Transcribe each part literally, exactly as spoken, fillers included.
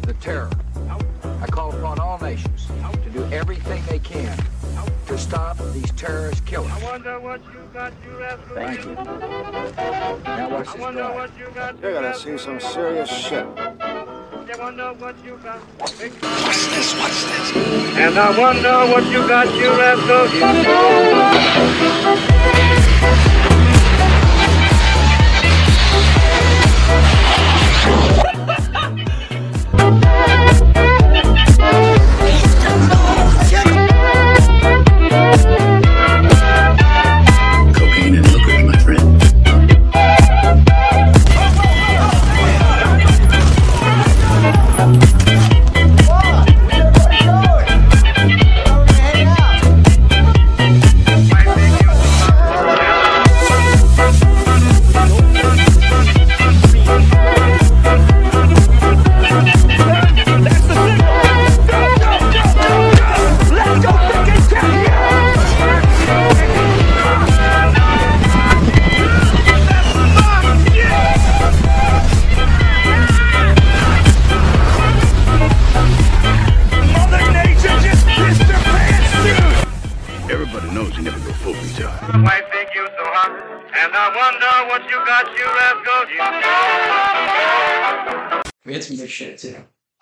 the terror. I call upon all nations to do everything they can to stop these terrorist killers. I wonder what you got, you rascal. Thank you. Now watch I this wonder drive. what you got, You're gonna see some serious shit. I wonder what you got. Watch this, watch this. And I wonder what you got, you rascal. Cocaine and hookers, my friend. Everybody knows you never go full retard. Why think you so hot? And I wonder what you got, you rascal. We had some good shit too.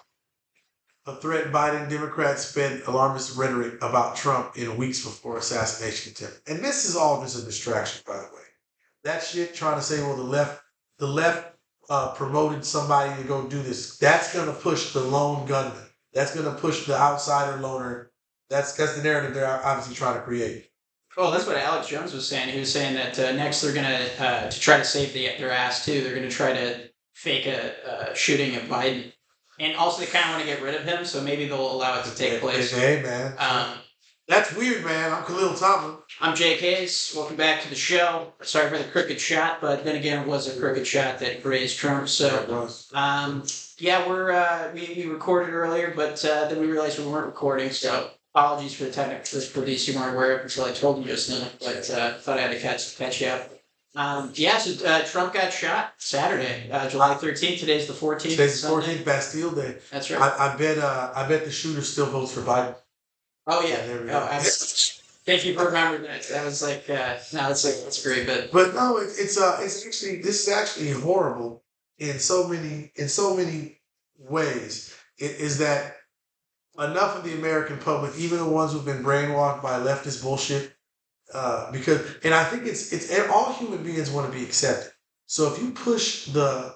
A threat Biden Democrats spent alarmist rhetoric about Trump in weeks before assassination attempt. And this is all just a distraction, by the way. That shit trying to say, well, the left, the left uh, promoted somebody to go do this. That's going to push the lone gunman. That's going to push the outsider loner. That's that's the narrative they're obviously trying to create. Well, that's what Alex Jones was saying. He was saying that uh, next they're gonna uh, to try to save the, their ass too. They're gonna try to fake a uh, shooting of Biden, and also they kind of want to get rid of him. So maybe they'll allow it to take place. Hey, man. Um, That's weird, man. I'm Khalil Tomlin. I'm Jake Hayes. Welcome back to the show. Sorry for the crooked shot, but then again, it was a crooked shot that grazed Trump. So, um, yeah, we're uh, we, we recorded earlier, but uh, then we realized we weren't recording. So, apologies for the technical difficulties you weren't aware of until I told you just now. But uh, thought I had to catch catch you up. Um, yeah, so uh, Trump got shot Saturday, uh, July thirteenth. Today's the fourteenth. Today's the fourteenth, Bastille Day. That's right. I, I bet. Uh, I bet the shooter still votes for Biden. Oh yeah. Yeah, there we oh, go. absolutely. Thank you for remembering that. That was like, uh, no, that's like that's great. But But no, it, it's uh, it's actually this is actually horrible in so many in so many ways. It is that enough of the American public, even the ones who've been brainwashed by leftist bullshit, uh, because and I think it's it's all human beings want to be accepted. So if you push the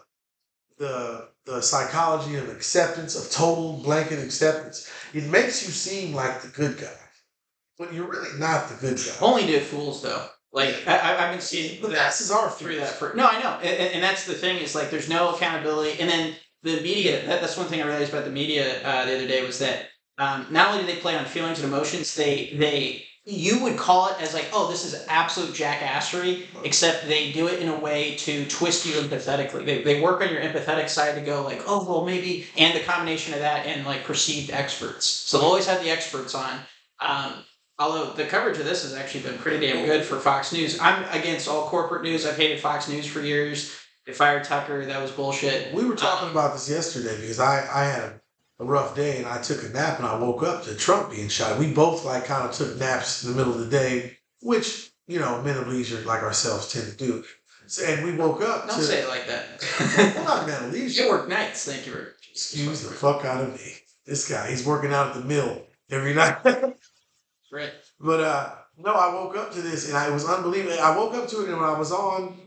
the the psychology of acceptance, of total blanket acceptance, it makes you seem like the good guy, but you're really not the good guy. only to fools though. Like I, I- I've been seeing But that this is our through fools. that for no, I know, and, and and that's the thing is like there's no accountability, and then the media. That, that's one thing I realized about the media uh, the other day was that um, not only do they play on feelings and emotions, they they you would call it as like, oh, this is absolute jackassery, except they do it in a way to twist you empathetically. They they work on your empathetic side to go like, oh well maybe, and the combination of that and like perceived experts. So they'll always have the experts on. Um, Although the coverage of this has actually been pretty damn good for Fox News. I'm against all corporate news. I've hated Fox News for years. They fired Tucker. That was bullshit. We were talking about this yesterday because I, I had a rough day and I took a nap and I woke up to Trump being shot. We both like kind of took naps in the middle of the day, which, you know, men of leisure like ourselves tend to do. So, and we woke up Don't to... say it like that. We're not men of leisure. You work nights. Thank you very much. Excuse the fuck out of me. This guy, he's working out at the mill every night. Right. But uh, no, I woke up to this and I, it was unbelievable. I woke up to it and when I was on,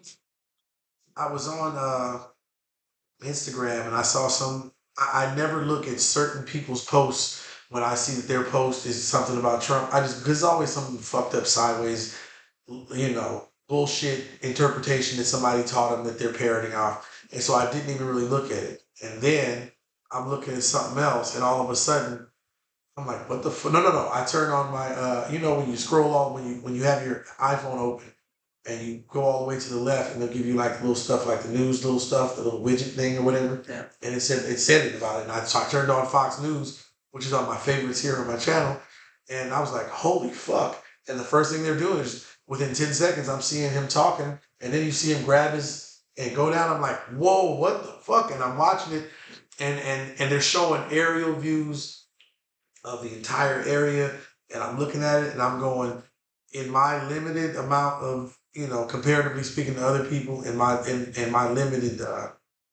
I was on uh, Instagram and I saw some. I, I never look at certain people's posts when I see that their post is something about Trump. I just there's always something fucked up sideways, you know, bullshit interpretation that somebody taught them that they're parroting off, and so I didn't even really look at it. And then I'm looking at something else, and all of a sudden. I'm like, what the fuck? No, no, no. I turn on my, uh, you know, when you scroll on, when you when you have your iPhone open and you go all the way to the left and they'll give you like little stuff like the news, little stuff, the little widget thing or whatever. Yeah. And it said it said it about it. And I, so I turned on Fox News, which is on my favorites here on my channel. And I was like, holy fuck. And the first thing they're doing is within ten seconds, I'm seeing him talking. And then you see him grab his and go down. I'm like, whoa, what the fuck? And I'm watching it. and and and they're showing aerial views of the entire area, and I'm looking at it and I'm going, in my limited amount of, you know, comparatively speaking to other people, in my in, in my limited uh,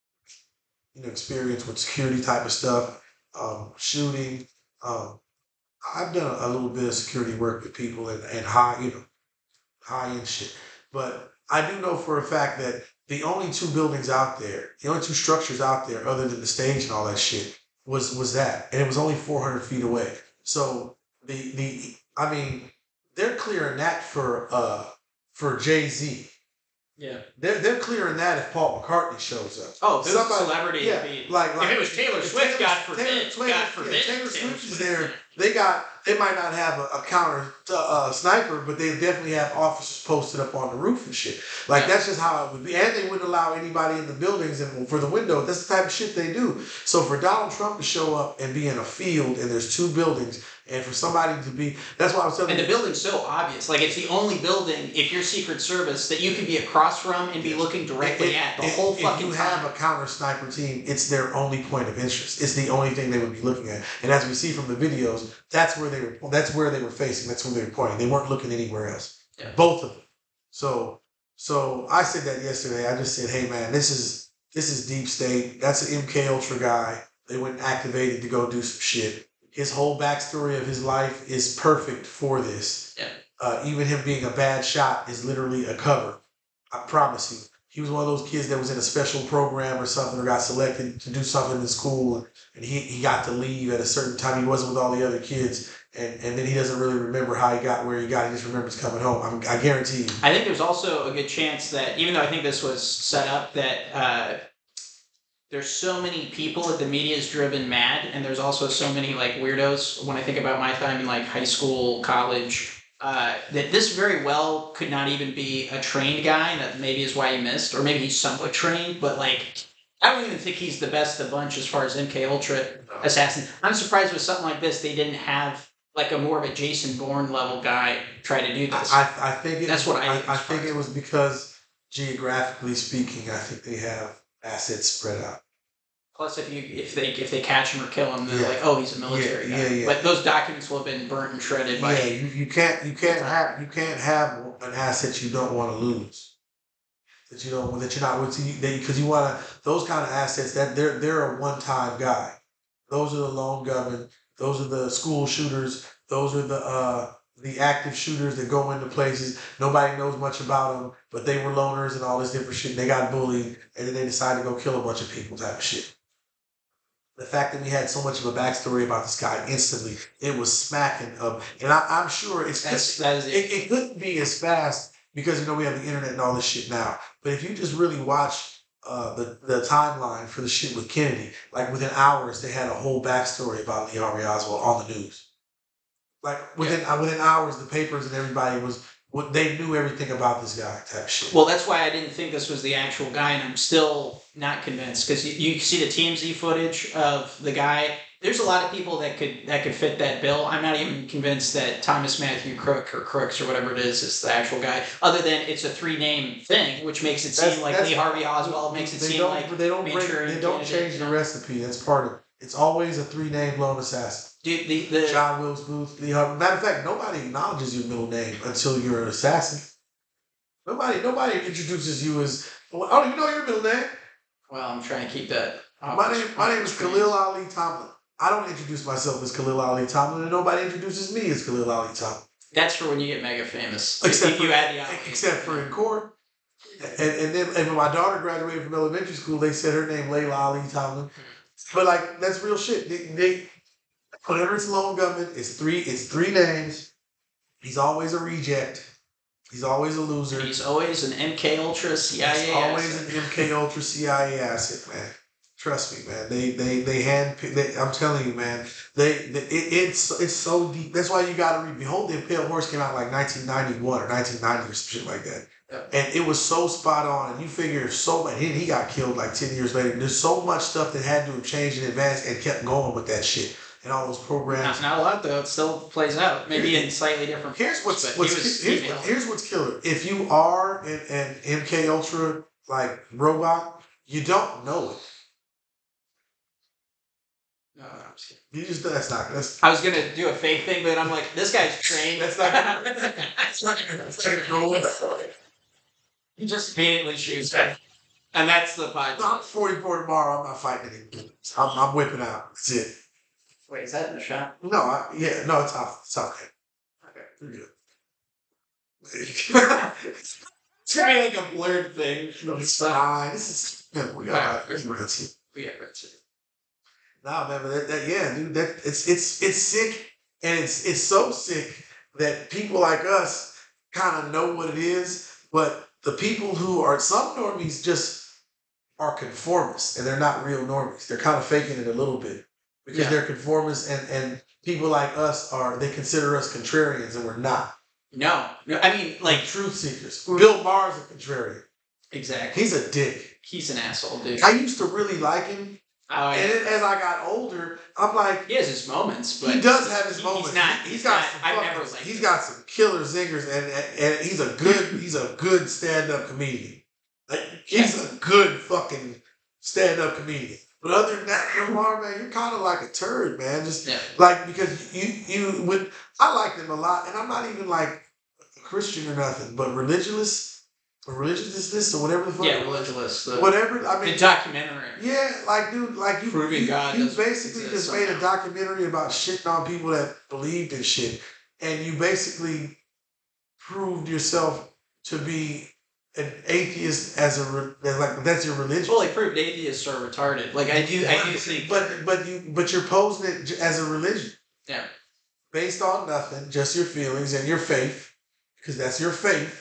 you know, experience with security type of stuff, um, shooting. Um, I've done a, a little bit of security work with people and, and high, you know, high end shit. But I do know for a fact that the only two buildings out there, the only two structures out there, other than the stage and all that shit, was was that, and it was only four hundred feet away. So the the I mean, they're clearing that for uh for Jay-Z. Yeah. They're they're clearing that if Paul McCartney shows up. Oh, if it was a Somebody- celebrity, yeah, it'd be- like, like if it was Taylor if Swift, Taylor- God forbid, Taylor, Taylor, God yeah, forbid, Taylor Taylor Swift is Swift. there. They got. They might not have a, a counter uh, sniper, but they definitely have officers posted up on the roof and shit. Like Yeah. that's just how it would be. And they wouldn't allow anybody in the buildings and for the window. That's the type of shit they do. So for Donald Trump to show up and be in a field and there's two buildings, and for somebody to be, that's why I was telling And you. the building's so obvious. Like, it's the only building, if you're Secret Service, that you can be across from and be looking directly If- at the if- whole if fucking you time. have a counter sniper team, it's their only point of interest. It's the only thing they would be looking at. And as we see from the videos, that's where they were. That's where they were facing. That's where they were pointing. They weren't looking anywhere else. Yeah. Both of them. So, so I said that yesterday. I just said, "Hey, man, this is this is deep state. That's an M K Ultra guy. They went and activated to go do some shit. His whole backstory of his life is perfect for this. Yeah. Uh, even him being a bad shot is literally a cover. I promise you. He was one of those kids that was in a special program or something, or got selected to do something in school, and he, he got to leave at a certain time. He wasn't with all the other kids, and, and then he doesn't really remember how he got where he got. He just remembers coming home. I'm, I guarantee you. I think there's also a good chance that, even though I think this was set up, that uh, there's so many people that the media is driven mad, and there's also so many like weirdos. When I think about my time in like high school, college, uh, that this very well could not even be a trained guy, and that maybe is why he missed, or maybe he's somewhat trained, but like I don't even think he's the best of the bunch as far as M K Ultra assassin. I'm surprised with something like this they didn't have like a more of a Jason Bourne level guy try to do this. I, I think it, That's what I I, think I is think fun. it was because geographically speaking, I think they have assets spread out. Plus, if you if they if they catch him or kill him, they're Yeah. like, oh, he's a military Yeah, guy. yeah, yeah. But those documents will have been burnt and shredded by. Yeah, you, you can't you can't have you can't have an asset you don't want to lose. That you don't that you're not with because you want to those kind of assets that they're they're a one time guy. Those are the lone gunmen. Those are the school shooters. Those are the uh the active shooters that go into places nobody knows much about them, but they were loners and all this different shit. And they got bullied and then they decided to go kill a bunch of people type of shit. The fact that we had so much of a backstory about this guy instantly, it was smacking of, and I, I'm sure it's That's that is it. it, it couldn't be as fast because you know we have the internet and all this shit now. But if you just really watch uh, the the timeline for the shit with Kennedy, like within hours they had a whole backstory about Lee Harvey Oswald on the news. Like within uh, within hours, the papers and everybody was what they knew everything about this guy type shit. Well, that's why I didn't think this was the actual guy, and I'm still not convinced because you, you see the T M Z footage of the guy. There's a lot of people that could that could fit that bill. I'm not even convinced that Thomas Matthew Crook or Crooks or whatever it is is the actual guy. Other than it's a three name thing, which makes it That's- seem like that's- Lee Harvey Oswald, makes it they seem don't, like they don't break, Manchurian they don't Candidate, change you the know? recipe. That's part of it. It's always a three name lone assassin. Dude, the the John Wilkes Booth, Lee Harvey. Matter of fact, nobody acknowledges your middle name until you're an assassin. Nobody, nobody introduces you as. Oh, I don't even know your middle name. well, I'm trying to keep that. off My the- name, my off name the is screen. Khalil Ali Tomlin. I don't introduce myself as Khalil Ali Tomlin, and nobody introduces me as Khalil Ali Tomlin. That's for when you get mega famous. Except you, you for, add the option. except for in court. And, and then and when my daughter graduated from elementary school, they said her name Layla Ali Tomlin. But like that's real shit. They, they whenever it's a lone gunman, it's three it's three names. He's always a reject. He's always a loser. He's always an M K Ultra C I A. He's always asset. an M K Ultra C I A asset, man. Trust me, man. They they they hand. They, I'm telling you, man. They, they it, it's it's so deep. That's why you got to read. Behold, the Pale Horse came out like nineteen ninety-one or nineteen ninety or some shit like that. Yep. And it was so spot on. And you figure so much. He, he got killed like ten years later. There's so much stuff that had to have changed in advance and kept going with that shit and all those programs. Not, not a lot though. It still plays out. Maybe in slightly different. Here's forms, what's but what's he was here's, female. what, here's what's killer. If you are an, an M K Ultra like robot, you don't know it. No, no, I'm just kidding. You just that's not that's I was gonna do a fake thing, but I'm like, this guy's trained. that's not that's not that's not gonna go with. He just immediately shoots back. And that's the podcast. No, I'm forty-four tomorrow. I'm not fighting any. I'm, I'm whipping out. That's it. Wait, is that in the shot? No, I, yeah, no, it's off. It's off. Okay. You're good. It's gonna be like a blurred thing. No, it's fine. This is yeah, we got Alright. it. Yeah, that's it. Nah, man, but that, that yeah, dude, that it's it's it's sick, and it's it's so sick that people like us kind of know what it is, but the people who are some normies just are conformists, and they're not real normies. They're kind of faking it a little bit because Yeah. they're conformists, and and people like us are they consider us contrarians, and we're not. No, no, I mean, Like like, truth seekers. Bill Maher's a contrarian. exactly. He's a dick. He's an asshole, dude. I used to really like him, Oh, and yeah. then as I got older, I'm like. He has his moments, but He does have his he- moments. He's not. He- he's got not. some I've fucking- never liked He's him. got some killer zingers, and, and and he's a good he's a good stand up comedian. Like he's a good fucking stand up comedian. But other than that, Lamar, man, you're kind of like a turd, man. Just Yeah. like because you you would I like them a lot, and I'm not even like a Christian or nothing, but religious or religiousness or whatever the fuck. Yeah, it was. religious. The, Whatever. I mean, the documentary. yeah, like dude, like you, Proving you, God you doesn't basically exist just made a somehow. documentary about shitting on people that believed in shit, and you basically proved yourself to be an atheist as a re- as like that's your religion. Fully proved atheists are retarded. Like I do, I do think. but but you but you're posing it j- as a religion Yeah. based on nothing, just your feelings and your faith, because that's your faith.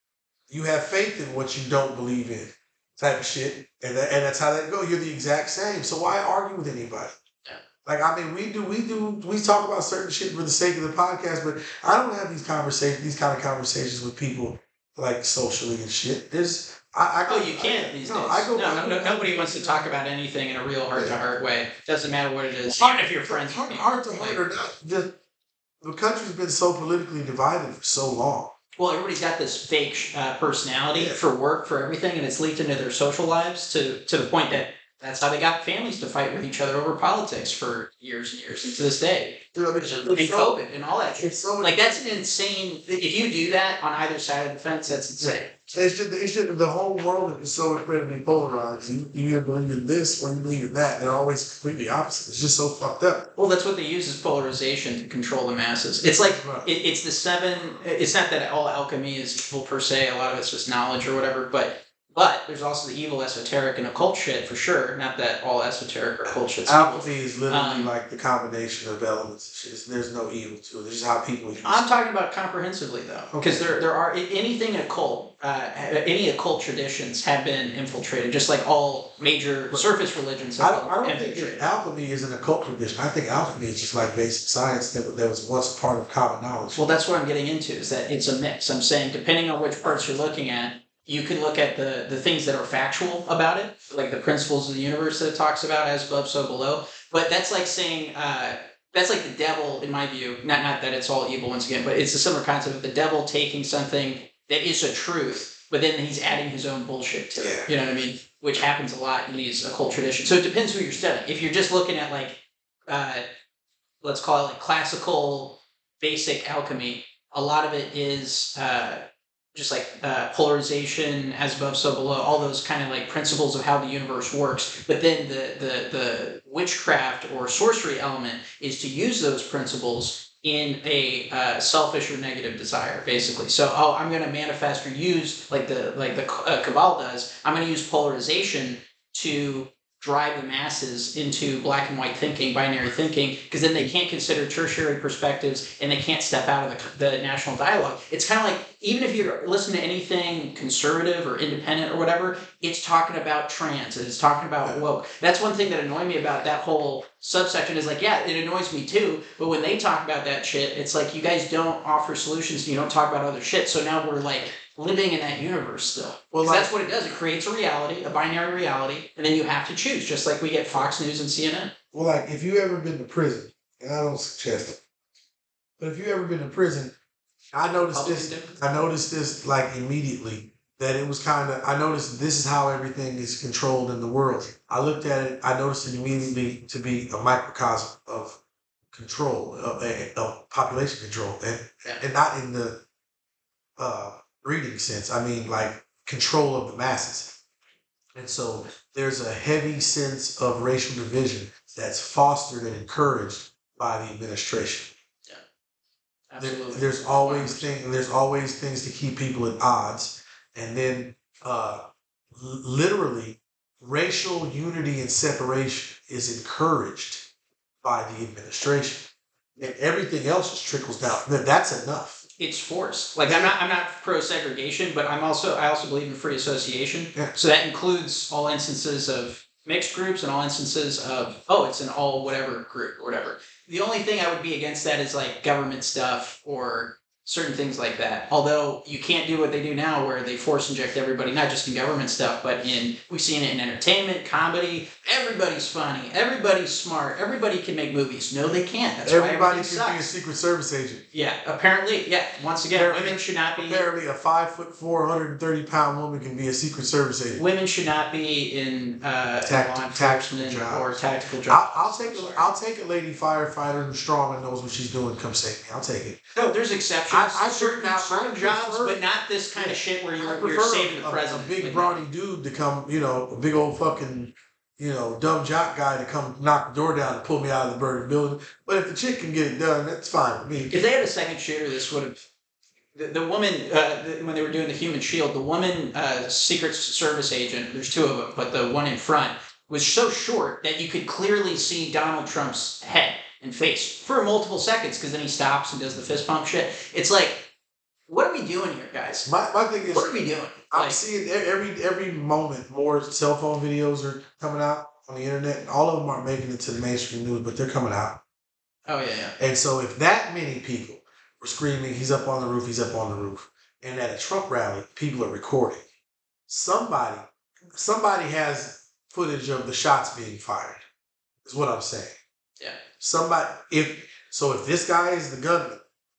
You have faith in what you don't believe in, type of shit, and that, and that's how that go. You're the exact same. So why argue with anybody? Yeah. Like I mean, we do, we do, we talk about certain shit for the sake of the podcast, but I don't have these conversations, these kind of conversations with people like socially and shit. There's, I, I Oh, go- you can't I, these no, days. I go, no, I no, go- no, I nobody go- wants to talk about anything in a real heart to heart way. Doesn't matter what it is. Heart- Even if you're friends. Heart, with heart to people. heart Like, or not, the the country's been so politically divided for so long. well, everybody's got this fake sh- uh, personality Yeah. for work, for everything, and it's leaked into their social lives to to the point that that's how they got families to fight with each other over politics for years and years, and to this day. Dude, I mean, And it's so, COVID and all that shit. it's so Like that's an insane. If you do that on either side of the fence, that's insane. It's just, it's just the whole world is so incredibly polarized. You, you either believe in this or you believe in that. They're always completely opposite. It's just so fucked up. Well, that's what they use is polarization to control the masses. It's like Right. it, it's the seven. It's not that all alchemy is evil per se. A lot of it's just knowledge or whatever. But but there's also the evil esoteric and occult shit for sure. Not that all esoteric or occult shit's evil. Alchemy is literally Um, like the combination of elements. It's just, there's no evil to it. It's just how people use I'm it. talking about comprehensively though, because there there are anything occult, uh, any occult traditions have been infiltrated, just like all major surface religions I have don't, I been don't think infiltrated. that alchemy is an occult tradition. I think alchemy is just like basic science that, that was once part of common knowledge. Well, that's what I'm getting into, is that it's a mix. I'm saying, depending on which parts you're looking at, you can look at the, the things that are factual about it, like the principles of the universe that it talks about, as above, so below. But that's like saying, uh, that's like the devil, in my view. Not not that it's all evil once again, but it's a similar concept of the devil taking something that is a truth, but then he's adding his own bullshit to it. Yeah. You know what I mean? Which happens a lot in these occult traditions. So it depends who you're studying. If you're just looking at like, uh, let's call it like classical basic alchemy, a lot of it is uh, just like uh, polarization, as above, so below, all those kind of like principles of how the universe works. But then the, the, the witchcraft or sorcery element is to use those principles in a uh, selfish or negative desire, basically. So, oh, I'm going to manifest or use, like the like the uh, Cabal does, I'm going to use polarization to drive the masses into black and white thinking, binary thinking, because then they can't consider tertiary perspectives and they can't step out of the, the national dialogue. It's kind of like, even if you're listening to anything conservative or independent or whatever, it's talking about trans, it's talking about woke. That's one thing that annoyed me about that whole subsection is like, yeah, it annoys me too, but when they talk about that shit, it's like, you guys don't offer solutions, you don't talk about other shit, so now we're like living in that universe still. Well, Well, like- that's what it does. It creates a reality, a binary reality, and then you have to choose, just like we get Fox News and C N N. Well, like, if you ever been to prison, and I don't suggest it, but if you ever been to prison, I noticed Public this. difference. I noticed this like immediately that it was kind of, I noticed this is how everything is controlled in the world. I looked at it, I noticed it immediately to be a microcosm of control, of, of population control, and, Yeah. and not in the uh, reading sense. I mean, like control of the masses. And so there's a heavy sense of racial division that's fostered and encouraged by the administration. There, Absolutely. there's always thing, there's always things to keep people at odds, and then uh, l- literally racial unity and separation is encouraged by the administration, and everything else just trickles down. Th- That's enough. It's forced. Like I'm not I'm not pro segregation, but I'm also I also believe in free association. Yeah. So that includes all instances of mixed groups and all instances of oh it's an all whatever group or whatever. The only thing I would be against that is like government stuff or certain things like that. Although you can't do what they do now where they force inject everybody, not just in government stuff, but in we've seen it in entertainment, comedy. Everybody's funny, everybody's smart, everybody can make movies. No, they can't. That's why Everybody everything should be a sucks. Secret Service agent. Yeah, apparently, yeah. Once again, Apparently- women should not be Apparently, a five foot four, one hundred thirty pound woman can be a Secret Service agent. women should not be in uh, Tact- law tactical enforcement jobs. or tactical jobs. I'll, I'll take a, I'll take a lady firefighter who's strong and knows what she's doing. Come save me. I'll take it. No, there's exceptions. I- I certain prefer- certain I jobs, prefer- but not this kind Yeah. of shit where I you're prefer you're saving the a, president. a big Like, brawny dude to come, you know, a big old fucking, you know, dumb jock guy to come knock the door down and pull me out of the burning building. But if the chick can get it done, that's fine with me. If they had a second shooter, this would have. The, the woman, uh, the, when they were doing the Human Shield, the woman uh, Secret Service agent, there's two of them, but the one in front was so short that you could clearly see Donald Trump's head and face for multiple seconds because then he stops and does the fist pump shit. It's like, what are we doing here, guys? My, my thing is, What are we doing? I'm Like, seeing e- every every moment more cell phone videos are coming out on the internet. And all of them aren't making it to the mainstream news, but they're coming out. oh yeah, yeah. And so if that many people were screaming, he's up on the roof, he's up on the roof, and at a Trump rally, people are recording, somebody, somebody has footage of the shots being fired, is what I'm saying. Yeah. Somebody, if, so if this guy is the gunman,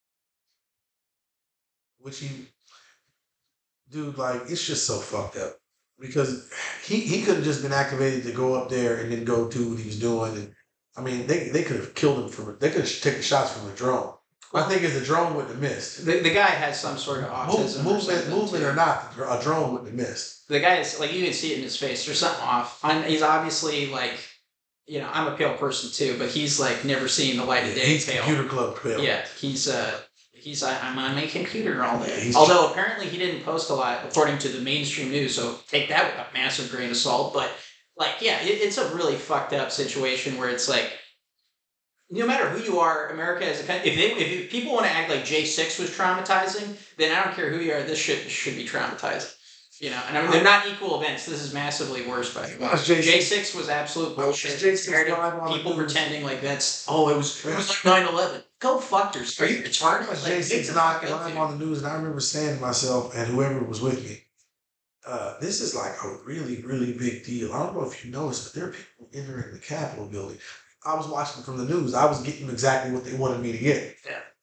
which he, dude, like, it's just so fucked up. Because he, he could have just been activated to go up there and then go do what he was doing. And I mean, they, they could have killed him from, they could have taken shots from the drone. My thing is the drone wouldn't have missed. The, the guy has some sort of autism. Move, or movement, something, movement too. or not, the dr- a drone wouldn't have missed. The guy is like you can see it in his face. There's something off. I'm, he's obviously like, you know, I'm a pale person too, but he's like never seen the light of day. He's pale. computer club pale. Yeah, he's uh, he's I, I'm on my computer all Yeah, day. he's- Although apparently he didn't post a lot according to the mainstream news, so take that with a massive grain of salt. But like, yeah, it, it's a really fucked up situation where it's like, no matter who you are, America is a country. If they, if people want to act like J six was traumatizing, then I don't care who you are. This shit should be traumatizing. You know, and I mean, they're not equal events. This is massively worse, by the way. Watch J six. J six was absolute Watch bullshit. J six Compared to live on the people news. pretending like that's oh, it was it was like nine eleven. Go fuck yourself. Are you retarded? Watch Like, J get six the not fuck out, live dude. on the news, and I remember saying to myself and whoever was with me, uh, this is like a really, really big deal. I don't know if you noticed, but there are people entering the Capitol building. I was watching from the news. I was getting exactly what they wanted me to get.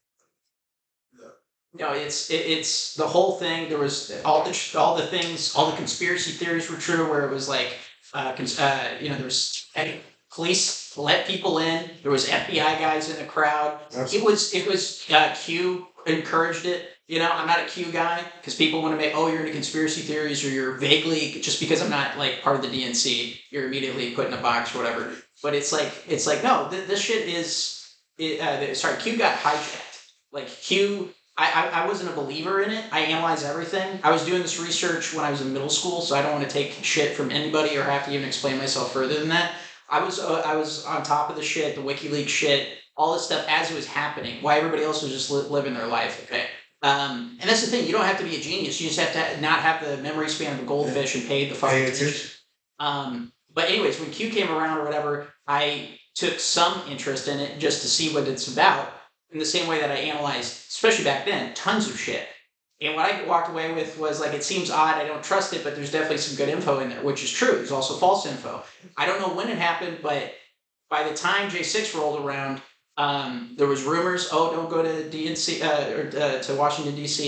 No, it's it, it's the whole thing. There was all the all the things, all the conspiracy theories were true. Where it was like, uh, cons- uh you know, there was hey, police let people in. There was F B I guys in the crowd. That's- It was it was uh, Q encouraged it. You know, I'm not a Q guy because people want to make oh you're into conspiracy theories or you're vaguely just because I'm not like part of the D N C you're immediately put in a box or whatever. But it's like it's like no, th- this shit is it, uh, sorry Q got hijacked. Like Q. I, I, I wasn't a believer in it. I analyze everything. I was doing this research when I was in middle school, so I don't want to take shit from anybody or have to even explain myself further than that. I was uh, I was on top of the shit, the WikiLeaks shit, all this stuff as it was happening. Why everybody else was just li- living their life, okay? Um, and that's the thing. You don't have to be a genius. You just have to not have the memory span of a goldfish and pay the fucking Pay attention. attention. Um, but anyways, when Q came around or whatever, I took some interest in it just to see what it's about. In the same way that I analyzed, especially back then, tons of shit. And what I walked away with was like, it seems odd, I don't trust it, but there's definitely some good info in there, which is true. There's also false info. I don't know when it happened, but by the time J six rolled around, um, there was rumors, oh, don't go to D N C, uh, or uh, to Washington, D C.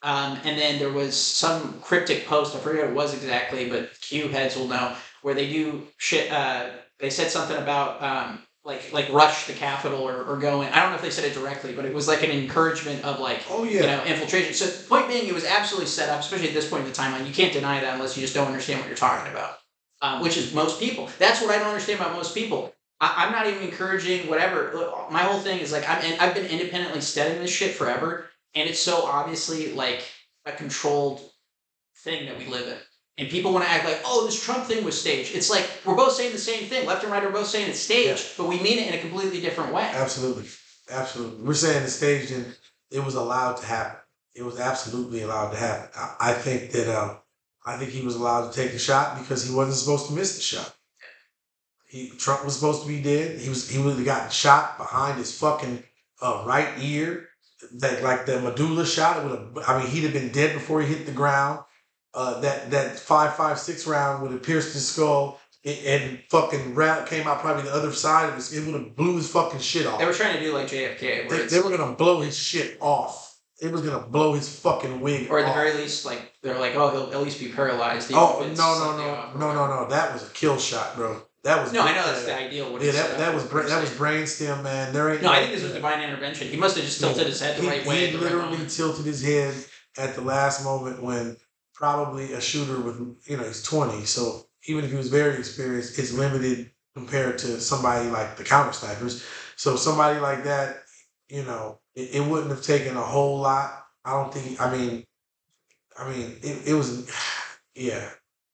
Um, and then there was some cryptic post, I forget what it was exactly, but Q heads will know, where they do shit, uh, they said something about, um, like, like rush the Capitol or, or go in. I don't know if they said it directly, but it was like an encouragement of like, Oh, yeah. you know, infiltration. So point being, it was absolutely set up, especially at this point in the timeline. You can't deny that unless you just don't understand what you're talking about, um, which is most people. That's what I don't understand about most people. I, I'm not even encouraging whatever. Look, my whole thing is like, I'm, I've been independently studying this shit forever. And it's so obviously like a controlled thing that we live in. And people want to act like, oh, this Trump thing was staged. It's like, we're both saying the same thing. Left and right are both saying it's staged, Yeah. but we mean it in a completely different way. Absolutely. Absolutely. We're saying it's staged and it was allowed to happen. It was absolutely allowed to happen. I, I think that um, I think he was allowed to take the shot because he wasn't supposed to miss the shot. He Trump was supposed to be dead. He was he would have gotten shot behind his fucking uh, right ear. That like the medulla shot, it would have. I mean, he'd have been dead before he hit the ground. Uh, that that five five six round would have pierced his skull and, and fucking round came out probably the other side of his. It would have blew his fucking shit off. They were trying to do like J F K. Where They, it's, they were gonna blow his shit off. It was gonna blow his fucking wig or at the off. very least, like they're like, oh, he'll at least be paralyzed. even Oh if it's no no slightly no off or no no whatever. no! That was a kill shot, bro. That was No, I know that's the ideal. What Yeah, it's that, set that up was for, bra- that was saying. brainstem, man. There ain't No, I think this was divine intervention. He must have just tilted his head the he, right way. He at the right literally moment. tilted his head at the last moment when probably a shooter with, you know, he's twenty. So even if he was very experienced, it's limited compared to somebody like the counter snipers. So somebody like that, you know, it, it wouldn't have taken a whole lot. I don't think, I mean, I mean, it, it was, yeah.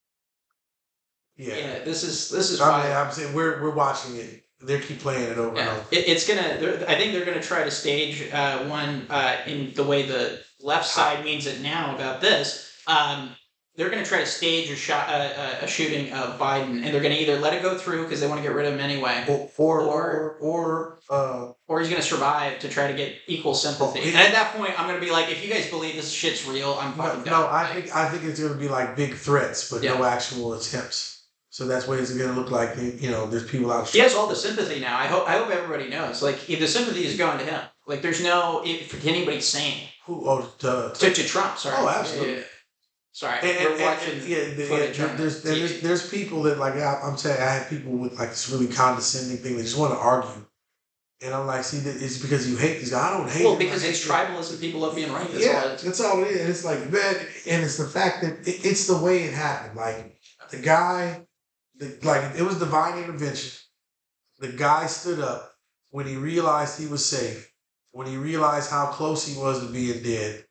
Yeah. Yeah, this is this is I why mean, I'm saying we're, we're watching it. They keep playing it over and yeah, over. it, it's gonna. they're- I think they're gonna try to stage uh, one uh, in the way the left side means it now about this. Um, they're gonna try to stage a shot, uh, a shooting of Biden, and they're gonna either let it go through because they want to get rid of him anyway, Or, or, Or- or, or, uh, or he's gonna survive to try to get equal sympathy. Well, And at that point, I'm gonna be like, if you guys believe this shit's real, I'm No, fucking no, done. I Like, think I think it's going to be like big threats, but no Yeah. actual attempts. So that's what it's going to look like. You know, there's people out. he has all the sympathy now. I hope. I hope everybody knows. Like, if the sympathy is going to him. Like, there's no if anybody sane Who? Oh, to, to, to Trump. Sorry. Oh, absolutely. Yeah, yeah. Sorry, and, and, we're and- watching. and- yeah, the- footage yeah, on there's, T V. and there's there's people that like I, I'm saying I have people with like this really condescending thing. They just want to argue, and I'm like, see, that it's because you hate these guys. I don't hate. Well, them. I because hate it's them. tribalism. People love being right. That's all Yeah, it is. that's all it is. And it's like, man, and it's the fact that it, it's the way it happened. Like the guy, the, like it was divine intervention. The guy stood up when he realized he was safe. When he realized how close he was to being dead,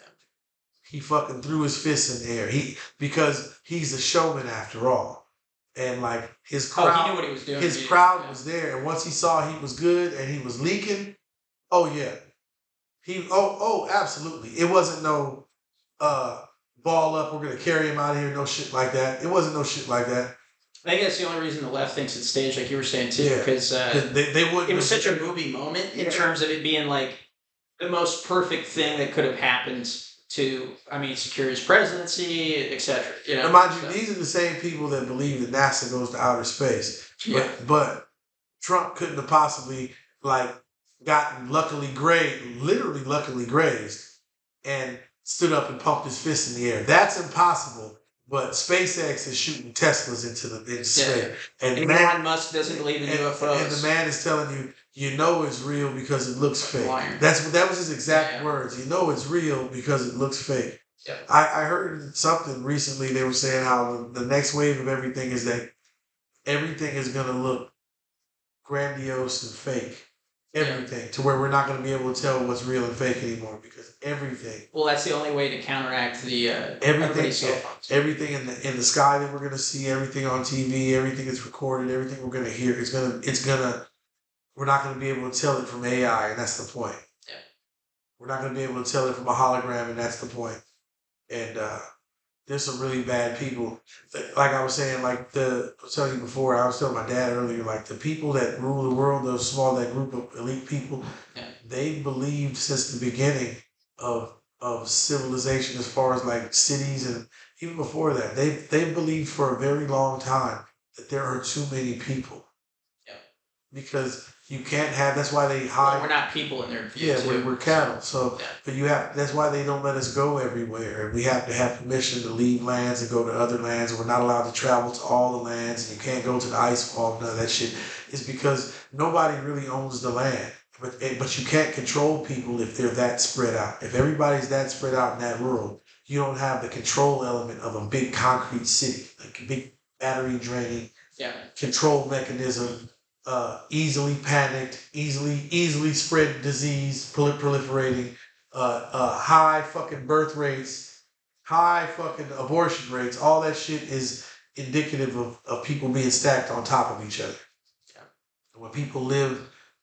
he fucking threw his fist in the air. He because he's a showman after all, and like his Oh, crowd, he knew what he was doing. his Yeah, crowd yeah. was there, and once he saw he was good and he was leaking, oh yeah, he oh oh absolutely. It wasn't no uh ball up. We're gonna carry him out of here. No shit like that. It wasn't no shit like that. I think that's the only reason the left thinks it's staged, like you were saying too, Yeah. because uh, 'Cause They they wouldn't. it was have- such a movie moment in Yeah. terms of it being like the most perfect thing that could have happened to, I mean, secure his presidency, et cetera. You know, And mind you, so, these are the same people that believe that NASA goes to outer space. But yeah. but Trump couldn't have possibly like gotten luckily grazed, literally luckily grazed, and stood up and pumped his fist in the air. That's impossible. But SpaceX is shooting Teslas into the into space, Yeah. and, And man, Elon Musk doesn't believe in and, U F Os. and the man is telling you, you know it's real because it looks fake. Liar. That's what that was his exact Yeah. words. You know it's real because it looks fake. Yeah. I, I heard something recently. They were saying how the, the next wave of everything is that everything is going to look grandiose and fake. Everything to where we're not going to be able to tell what's real and fake anymore because everything, Well, that's the only way to counteract the uh, everything, everybody's cell phones. everything in the in the sky that we're going to see, everything on T V, everything that's recorded, everything we're going to hear, it's gonna it's gonna we're not going to be able to tell it from A I, and that's the point. Yeah. We're not going to be able to tell it from a hologram, and that's the point. And uh, there's some really bad people. Like I was saying, like the I was telling you before, I was telling my dad earlier, like the people that rule the world, those small, that group of elite people, Yeah. they believed since the beginning of of civilization, as far as like cities and even before that, they they believed for a very long time that there are too many people. Yeah. Because You can't have. That's why they Well, hide. we're not people in their view Yeah, too. we're, we're cattle. So, Yeah. but you have. That's why they don't let us go everywhere. We have to have permission to leave lands and go to other lands. We're not allowed to travel to all the lands, and you can't go to the ice wall. None of that shit. It's because nobody really owns the land. But but you can't control people if they're that spread out. If everybody's that spread out in that world, you don't have the control element of a big concrete city, like a big battery draining Yeah. control mechanism. Uh, easily panicked, easily easily spread disease, prol- proliferating, uh, uh, high fucking birth rates, high fucking abortion rates. All that shit is indicative of, of people being stacked on top of each other. Yeah. When people live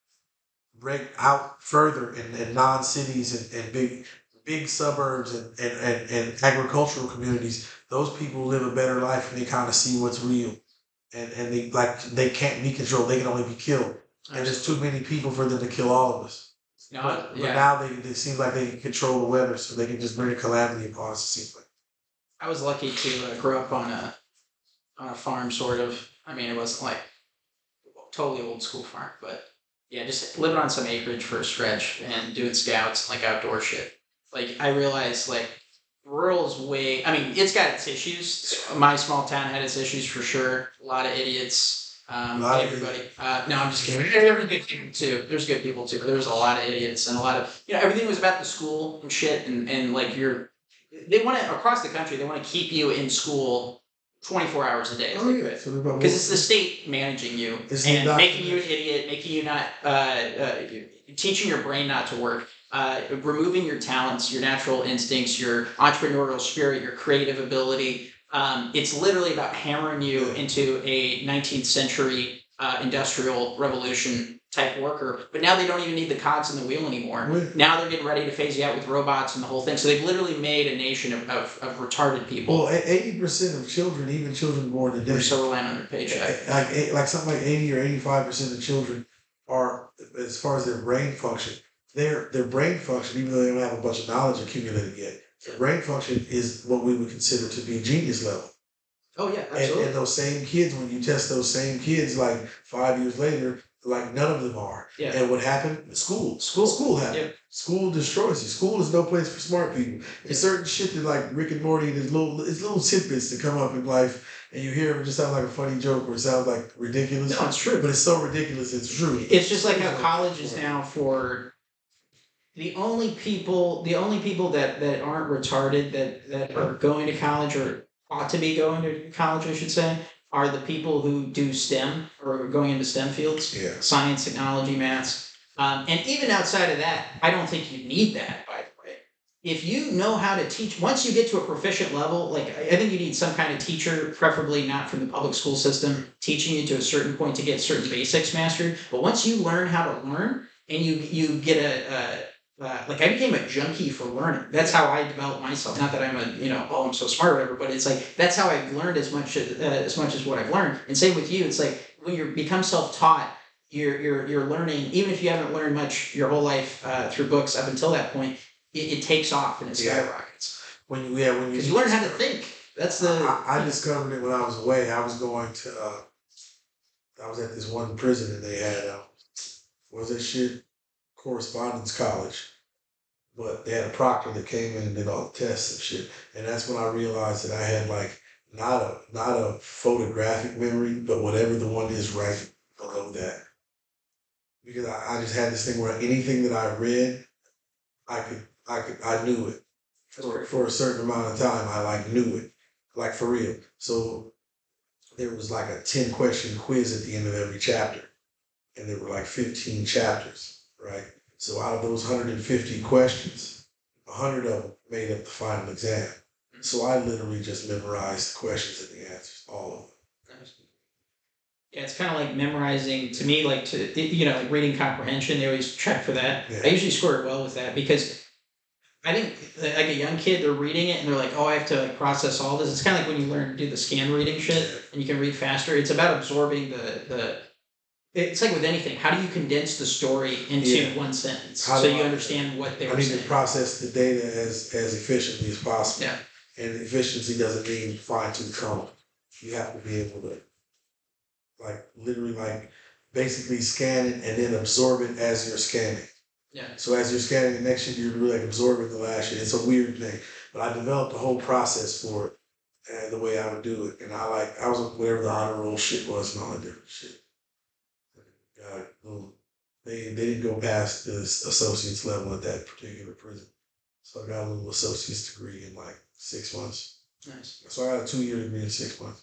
break out further in, in non-cities and, and big big suburbs and, and, and, and agricultural communities, those people live a better life and they kind of see what's real. And and they like they can't be controlled. They can only be killed. And there's too many people for them to kill all of us. No, But, yeah. but now they they seem like they can control the weather, so they can just bring a calamity upon us. It seems like. I was lucky to uh, grow up on a on a farm, sort of. I mean, it wasn't like totally old school farm, but yeah, just living on some acreage for a stretch and doing scouts and like outdoor shit. Like I realized like rural is way. I mean, it's got its issues. My small town had its issues for sure. A lot of idiots. Um, A lot of everybody. Uh, no, I'm just kidding. There's good people too. There's good people too. But there was a lot of idiots and a lot of you know everything was about the school and shit and and like you're. They want to across the country. They want to keep you in school twenty-four hours a day. Oh yeah, so Because it's the state managing you It's and the making you an idiot, making you not, uh, uh, teaching your brain not to work, uh, removing your talents, your natural instincts, your entrepreneurial spirit, your creative ability. Um, it's literally about hammering you into a nineteenth century uh, industrial revolution type worker. But now they don't even need the cogs in the wheel anymore. Right. Now they're getting ready to phase you out with robots and the whole thing. So they've literally made a nation of, of, of retarded people. Well, eighty percent of children, even children born today, They're so reliant on their paycheck. like eight- like something like eighty or eighty-five percent of children are, as far as their brain function, their their brain function, even though they don't have a bunch of knowledge accumulated yet, their brain function is what we would consider to be genius level. Oh yeah, And, absolutely. and those same kids, when you test those same kids, like five years later, like none of them are. Yeah. And what happened? School. School. School happened. Yeah. School destroys you. School is no place for smart people. There's certain shit that like Rick and Morty, there's little it's little tidbits that come up in life and you hear them, it just sounds like a funny joke or it sounds like ridiculous. No, it's true. But it's so ridiculous it's true. It's just like how college is now for the only people the only people that, that aren't retarded that, that are going to college or ought to be going to college, I should say, are the people who do STEM or are going into STEM fields. Yeah. Science, technology, maths. Um, and even outside of that, I don't think you need that, by the way. If you know how to teach, once you get to a proficient level, like I I think you need some kind of teacher, preferably not from the public school system, teaching you to a certain point to get certain basics mastered. But once you learn how to learn and you you get a, a uh, like I became a junkie for learning. That's how I developed myself. Not that I'm a you know oh I'm so smart or whatever, but it's like that's how I've learned as much as, uh, as much as what I've learned. And same with you. It's like when you become self-taught, you're you're you're learning. Even if you haven't learned much your whole life uh, through books up until that point, it, it takes off and it Yeah. skyrockets When you yeah, when you because you learn how to think. That's the I, I discovered it when I was away. I was going to uh I was at this one prison and they had uh what was that shit? Correspondence college. But they had a proctor that came in and did all the tests and shit. And that's when I realized that I had like not a not a photographic memory, but whatever the one is right below that. Because I, I just had this thing where anything that I read, I could I could I knew it. For for a certain amount of time I like knew it. Like for real. So there was like a ten question quiz at the end of every chapter. And there were like fifteen chapters, right? So out of those one hundred fifty questions, one hundred of them made up the final exam. So I literally just memorized the questions and the answers, all of them. yeah. It's kind of like memorizing to me, like to you know like reading comprehension. They always check for that. Yeah. I usually score well with that because I think like a young kid, they're reading it and they're like, oh, I have to like process all this. It's kind of like when you learn to do the scan reading shit and you can read faster. It's about absorbing the the. It's like with anything. How do you condense the story into Yeah. one sentence How so do you I- understand what they I were need saying? to process the data as, as efficiently as possible. Yeah. And efficiency doesn't mean fine tooth comb. You have to be able to, like, literally, like, basically scan it and then absorb it as you're scanning. Yeah. So as you're scanning the next shit, you're really like absorbing the last shit. It's a weird thing, but I developed a whole process for it and the way I would do it. And I like I was whatever the honor roll shit was and all that different shit. God, mm, they they didn't go past the associate's level at that particular prison, so I got a little associate's degree in like six months. Nice. So I got a two year degree in six months.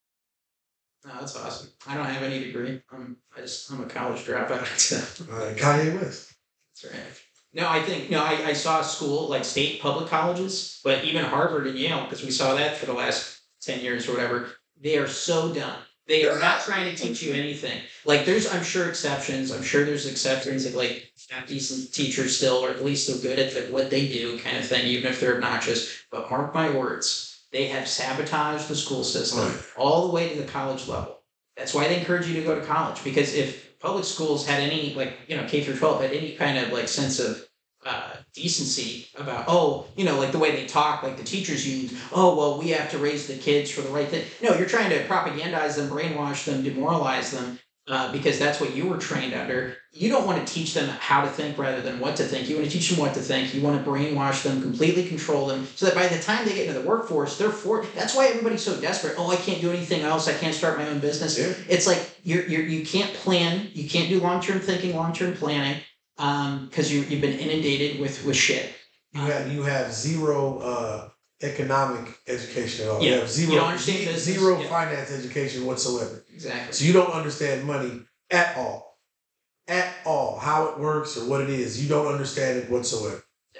No, that's awesome. I don't have any degree. I'm I just I'm a college dropout. So. Uh, Kanye West. That's right. No, I think no. I, I saw school like state public colleges, but even Harvard and Yale, because we saw that for the last ten years or whatever. They are so dumb. They are not trying to teach you anything. Like there's, I'm sure exceptions. I'm sure there's exceptions of like have decent teachers still, or at least they're good at the, what they do, kind of thing, even if they're obnoxious. But mark my words, they have sabotaged the school system all the way to the college level. That's why they encourage you to go to college, because if public schools had any, like, you know, K through twelve had any kind of like sense of uh, decency about, oh, you know, like the way they talk, like the teachers use, oh, well, we have to raise the kids for the right thing. No, you're trying to propagandize them, brainwash them, demoralize them, uh, because that's what you were trained under. You don't want to teach them how to think rather than what to think. You want to teach them what to think. You want to brainwash them, completely control them, so that by the time they get into the workforce, they're for. That's why everybody's so desperate. Oh, I can't do anything else. I can't start my own business. Yeah. It's like you're, you're you can't plan. You can't do long term thinking, long term planning, um, because you you've been inundated with with shit. You have you have zero uh, economic education at all. Yeah. You have zero You don't understand ze- business. zero Yeah. finance education whatsoever. Exactly. So you don't understand money at all, at all. How it works or what it is, you don't understand it whatsoever.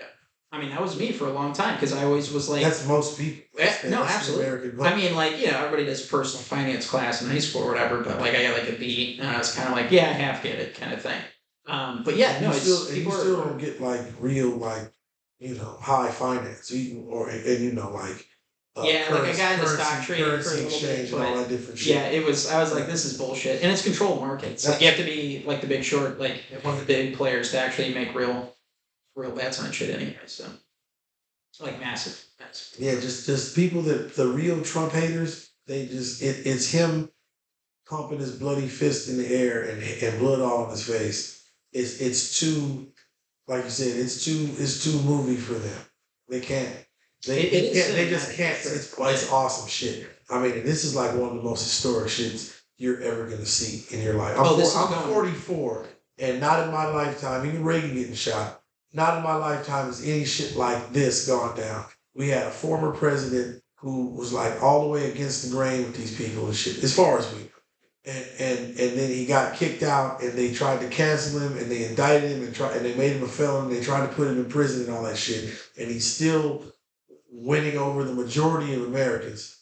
I mean, that was me for a long time, because I always was like, That's most people. That's, Yeah, no, that's the absolutely. American I mean, like, you know, everybody does personal finance class in high school or whatever, but like I got like a B, and I was kind of like, yeah, I half get it, kind of thing. Um, but yeah, no, you it's still, and you people are- still don't get like real like you know high finance, you, or and you know like uh, Yeah, like a guy in the currency- stock trading for a currency little bit, exchange and all but- that different shit. Yeah, it was. I was like, this is bullshit, and it's controlled markets. Like you have to be like the Big Short, like one of the big players to actually make real, real bets on shit anyway. So, like massive, massive. Yeah, just just people that the real Trump haters, they just it, it's him pumping his bloody fist in the air and and blood all on his face. It's it's too, like you said, it's too it's too movie for them. They can't. They, It- it they is can't. They just cinematic, can't. for sure. It's it's awesome shit. I mean, and this is like one of the most historic shits you're ever gonna see in your life. I'm, Oh, this four- is I'm going- forty-four, and not in my lifetime. Even Reagan getting shot. Not in my lifetime has any shit like this gone down. We had a former president who was like all the way against the grain with these people and shit, as far as we know. And and and then he got kicked out, and they tried to cancel him, and they indicted him, and try and they made him a felon. They tried to put him in prison and all that shit, and he's still winning over the majority of Americans.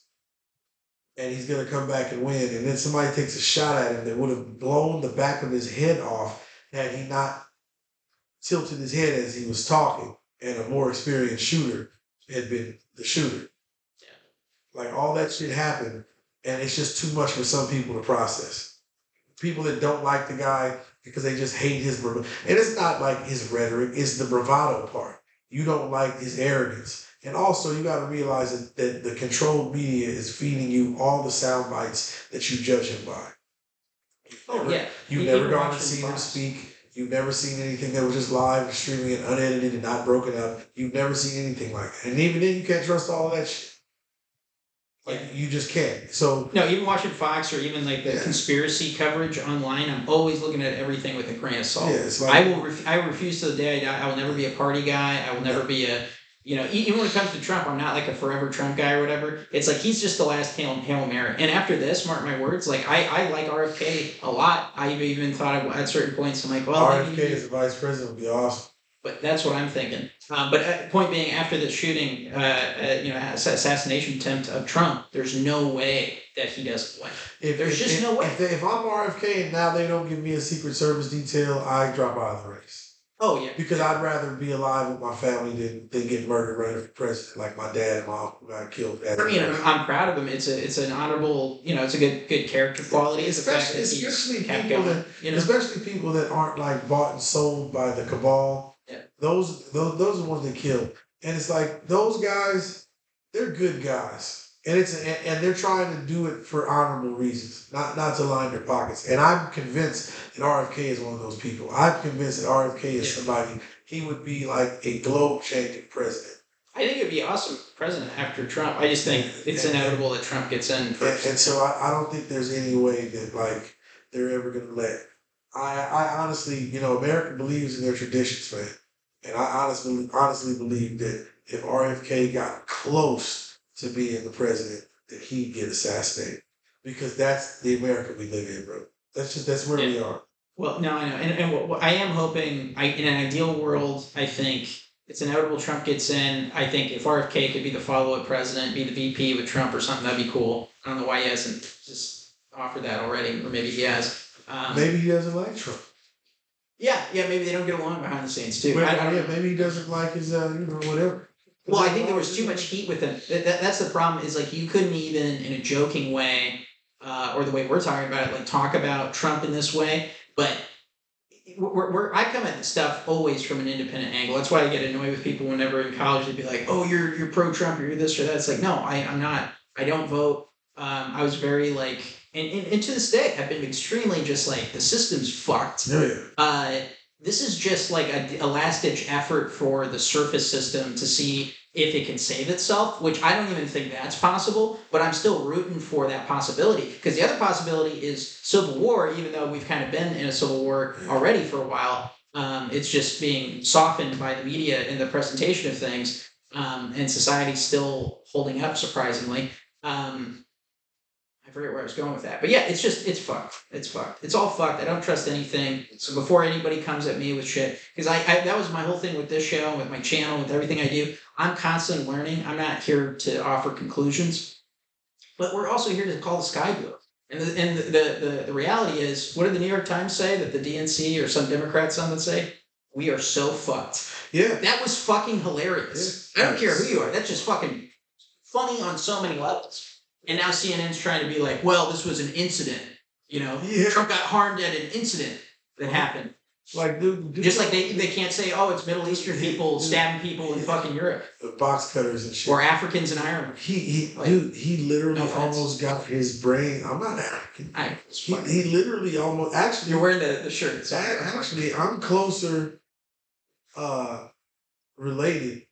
And he's gonna come back and win. And then somebody takes a shot at him that would have blown the back of his head off had he not tilted his head as he was talking, and a more experienced shooter had been the shooter. Yeah. Like all that shit happened, and it's just too much for some people to process. People that don't like the guy because they just hate his bravado. And it's not like his rhetoric, it's the bravado part. You don't like his arrogance. And also you gotta realize that, that the controlled media is feeding you all the sound bites that you judge him by. You've Oh never, yeah, You've You- never even gone and watching seen him Fox. speak. You've never seen anything that was just live and streaming and unedited and not broken up. You've never seen anything like that. And even then, you can't trust all of that shit. Like, Yeah. you just can't. So, No, even watching Fox or even like the Yeah. conspiracy coverage online, I'm always looking at everything with a grain of salt. yeah, it's like. I will. Ref- I refuse to the day I die. I will never be a party guy. I will never be a. You know, e- even when it comes to Trump, I'm not like a forever Trump guy or whatever. It's like he's just the last hail, hail Mary. And after this, mark my words, like I, I like R F K a lot. I've even thought of, at certain points, I'm like, well, R F K maybe- as the vice president would be awesome. but that's what I'm thinking. Um, but uh, point being, after the shooting, uh, uh, you know, ass- assassination attempt of Trump, there's no way that he doesn't win. If, There's if, just if, no way. If, they, if I'm R F K and now they don't give me a Secret Service detail, I drop out of the race. Oh yeah. Because I'd rather be alive with my family than, than get murdered running for president, like my dad and my uncle got killed. As I mean, I'm, president. I'm proud of him. It's a, it's an honorable, you know, it's a good, good character quality. It's the fact Especially, that he's especially kept people going. that, You know, especially people that aren't like bought and sold by the cabal. Yeah. Those, those, those are the ones that kill. And it's like those guys, they're good guys. And it's and, and they're trying to do it for honorable reasons, not not to line their pockets. And I'm convinced that R F K is one of those people. I'm convinced that R F K is somebody, he would be like a globe changing president. I think it'd be awesome president after Trump. I just think it's And- inevitable that Trump gets in And, first. and so I, I don't think there's any way that like they're ever gonna let. I I honestly, you know, America believes in their traditions, man. And I honestly honestly believe that if R F K got close to being the president, that he'd get assassinated. Because that's the America we live in, bro. That's just that's where we are. Well, no, I know, and and what, what I am hoping, I in an ideal world, I think it's inevitable Trump gets in. I think if R F K could be the follow-up president, be the V P with Trump or something, that'd be cool. I don't know why he hasn't just offered that already, or maybe he has. Um, Maybe he doesn't like Trump. Yeah, yeah, maybe they don't get along behind the scenes too. Maybe, I, I don't yeah, know. maybe he doesn't like his, uh, you know, whatever. Well, I think there was too much heat with him. That, that, that's the problem. Is like you couldn't even, in a joking way, uh, or the way we're talking about it, like talk about Trump in this way. But we're, we're I come at this stuff always from an independent angle. That's why I get annoyed with people whenever in college they'd be like, "Oh, you're you're pro Trump, you're this or that." It's like, no, I I'm not. I don't vote. Um, I was very like, and, and, and to this day, I've been extremely just like the system's fucked. Yeah, yeah. Uh, this is just like a, a last-ditch effort for the surface system to see if it can save itself, which I don't even think that's possible, but I'm still rooting for that possibility. Because the other possibility is civil war, even though we've kind of been in a civil war already for a while. Um, it's just being softened by the media in the presentation of things, um, and society's still holding up, surprisingly. Um, I forget where I was going with that. But yeah, it's just, it's fucked. It's fucked. It's all fucked. I don't trust anything. So before anybody comes at me with shit, because I, I that was my whole thing with this show, with my channel, with everything I do. I'm constantly learning. I'm not here to offer conclusions. But we're also here to call the sky blue. And the, and the, the, the, the reality is, what did the New York Times say? That the D N C or some Democrats, some would say, we are so fucked. Yeah. That was fucking hilarious. Yeah. I don't care who you are. That's just fucking funny on so many levels. And now C N N's trying to be like, well, this was an incident. You know, Yeah. Trump got harmed at an incident that happened. Like, dude, dude Just like they, they can't say, oh, it's Middle Eastern people stabbing people in fucking Europe. box cutters and shit. Or Africans in Ireland. He, he, Like, dude, he literally no offense. almost got his brain. I'm not African. I, He, he literally almost, actually, you're wearing the, the shirt. So I- actually, I'm closer, uh, related,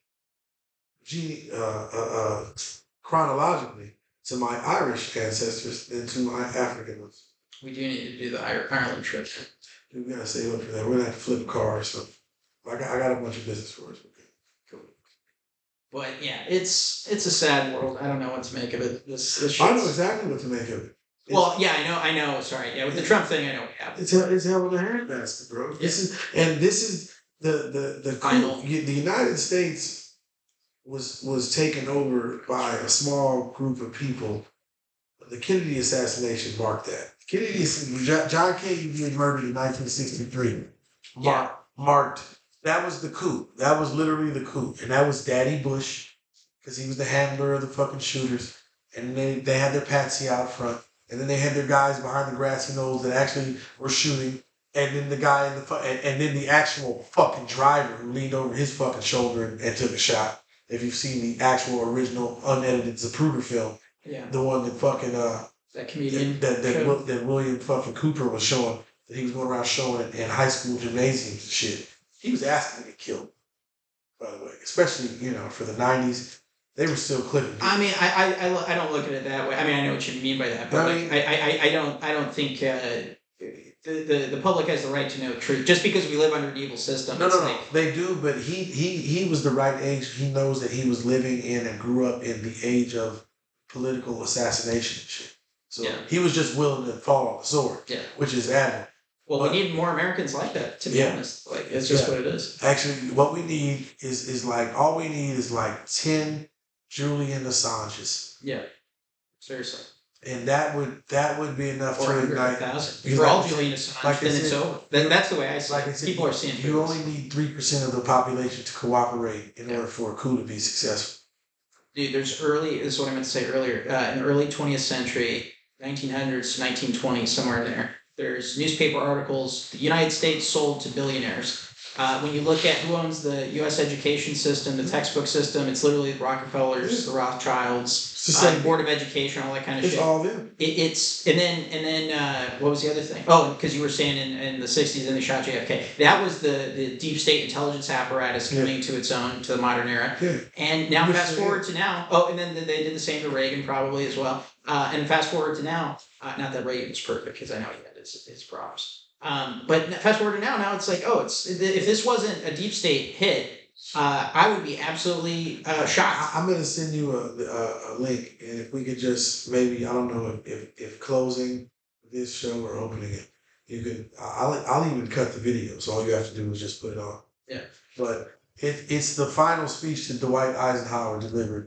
gene, uh, uh, uh, chronologically to my Irish ancestors than to my African ones. we do need to do the Ir- Ireland trip. Dude, we gotta save up for that. We're gonna have to flip a car or something. I got, I got a bunch of business for us. Okay. Cool. But yeah, it's it's a sad world. I don't know what to make of it. This, this I know shit's- exactly what to make of it. It's, Well, yeah, I know, I know. Sorry, yeah, with the Trump thing, I know what happened. it's hell, it's hell in a handbasket, bro. This is and this is the the the Final. coup- the United States was was taken over by a small group of people. The Kennedy assassination marked that. Kennedy, John Kennedy was murdered in nineteen sixty-three. Marked, marked. That was the coup. That was literally the coup, and that was Daddy Bush, because he was the handler of the fucking shooters. And they they had their patsy out front, and then they had their guys behind the grassy knolls that actually were shooting. And then the guy in the fu- and, and then the actual fucking driver who leaned over his fucking shoulder and, and took a shot. If you've seen the actual original unedited Zapruder film, Yeah, the one that fucking uh that comedian. that that, showed. that, that William fucking Cooper was showing, that he was going around showing in, in high school gymnasiums and shit. He was asking to get killed, by the way. Especially, you know, for the nineties. They were still clipping. I mean, I, I, I, lo- I don't look at it that way. I mean, I know what you mean by that, but I like, mean- I, I, I- I don't, I don't think uh, the, the the public has the right to know truth just because we live under an evil system. No, it's no, no. like- They do, but he he he was the right age. He knows that he was living in and grew up in the age of political assassination and shit. So Yeah. he was just willing to fall on the sword, Yeah. which is admirable. Well, But- we need more Americans like that. To be Yeah. honest, like it's just Yeah. what it is. Actually, what we need is is like all we need is like ten Julian Assanges, Yeah, seriously. and that would that would be enough Four to hundred ignite. thousand. because For all like I said- Julian Assange, like I then it's said, over. That, that's the way I see Like I it. said, People you, are seeing you through only this. need three percent of the population to cooperate in Yeah. order for a coup to be successful. Dude, there's early. This is what I meant to say earlier. Uh, in the early twentieth century, nineteen hundreds to nineteen twenties, somewhere in there. There's newspaper articles. The United States sold to billionaires. Uh, when you look at who owns the U S education system, the textbook system, it's literally the Rockefellers, the Rothschilds, It's the same. uh, Board of Education, all that kind of It's shit. all them. It, it's and then and then uh, what was the other thing? Oh, because you were saying in, in the sixties and they shot J F K. That was the, the deep state intelligence apparatus coming Yeah. to its own to the modern era. Yeah. And now Which fast they- forward to now. Oh, and then they did the same to Reagan probably as well. Uh, and fast forward to now. Uh, not that Reagan was perfect because I know he had his, his problems. Um, but fast forward to now. Now it's like, oh, it's if this wasn't a deep state hit, uh, I would be absolutely uh, shocked. I, I'm gonna send you a, a a link, and if we could just maybe I don't know if if, if closing this show or opening it, you could. I'll I'll even cut the video, so all you have to do is just put it on. Yeah. But it it's the final speech that Dwight Eisenhower delivered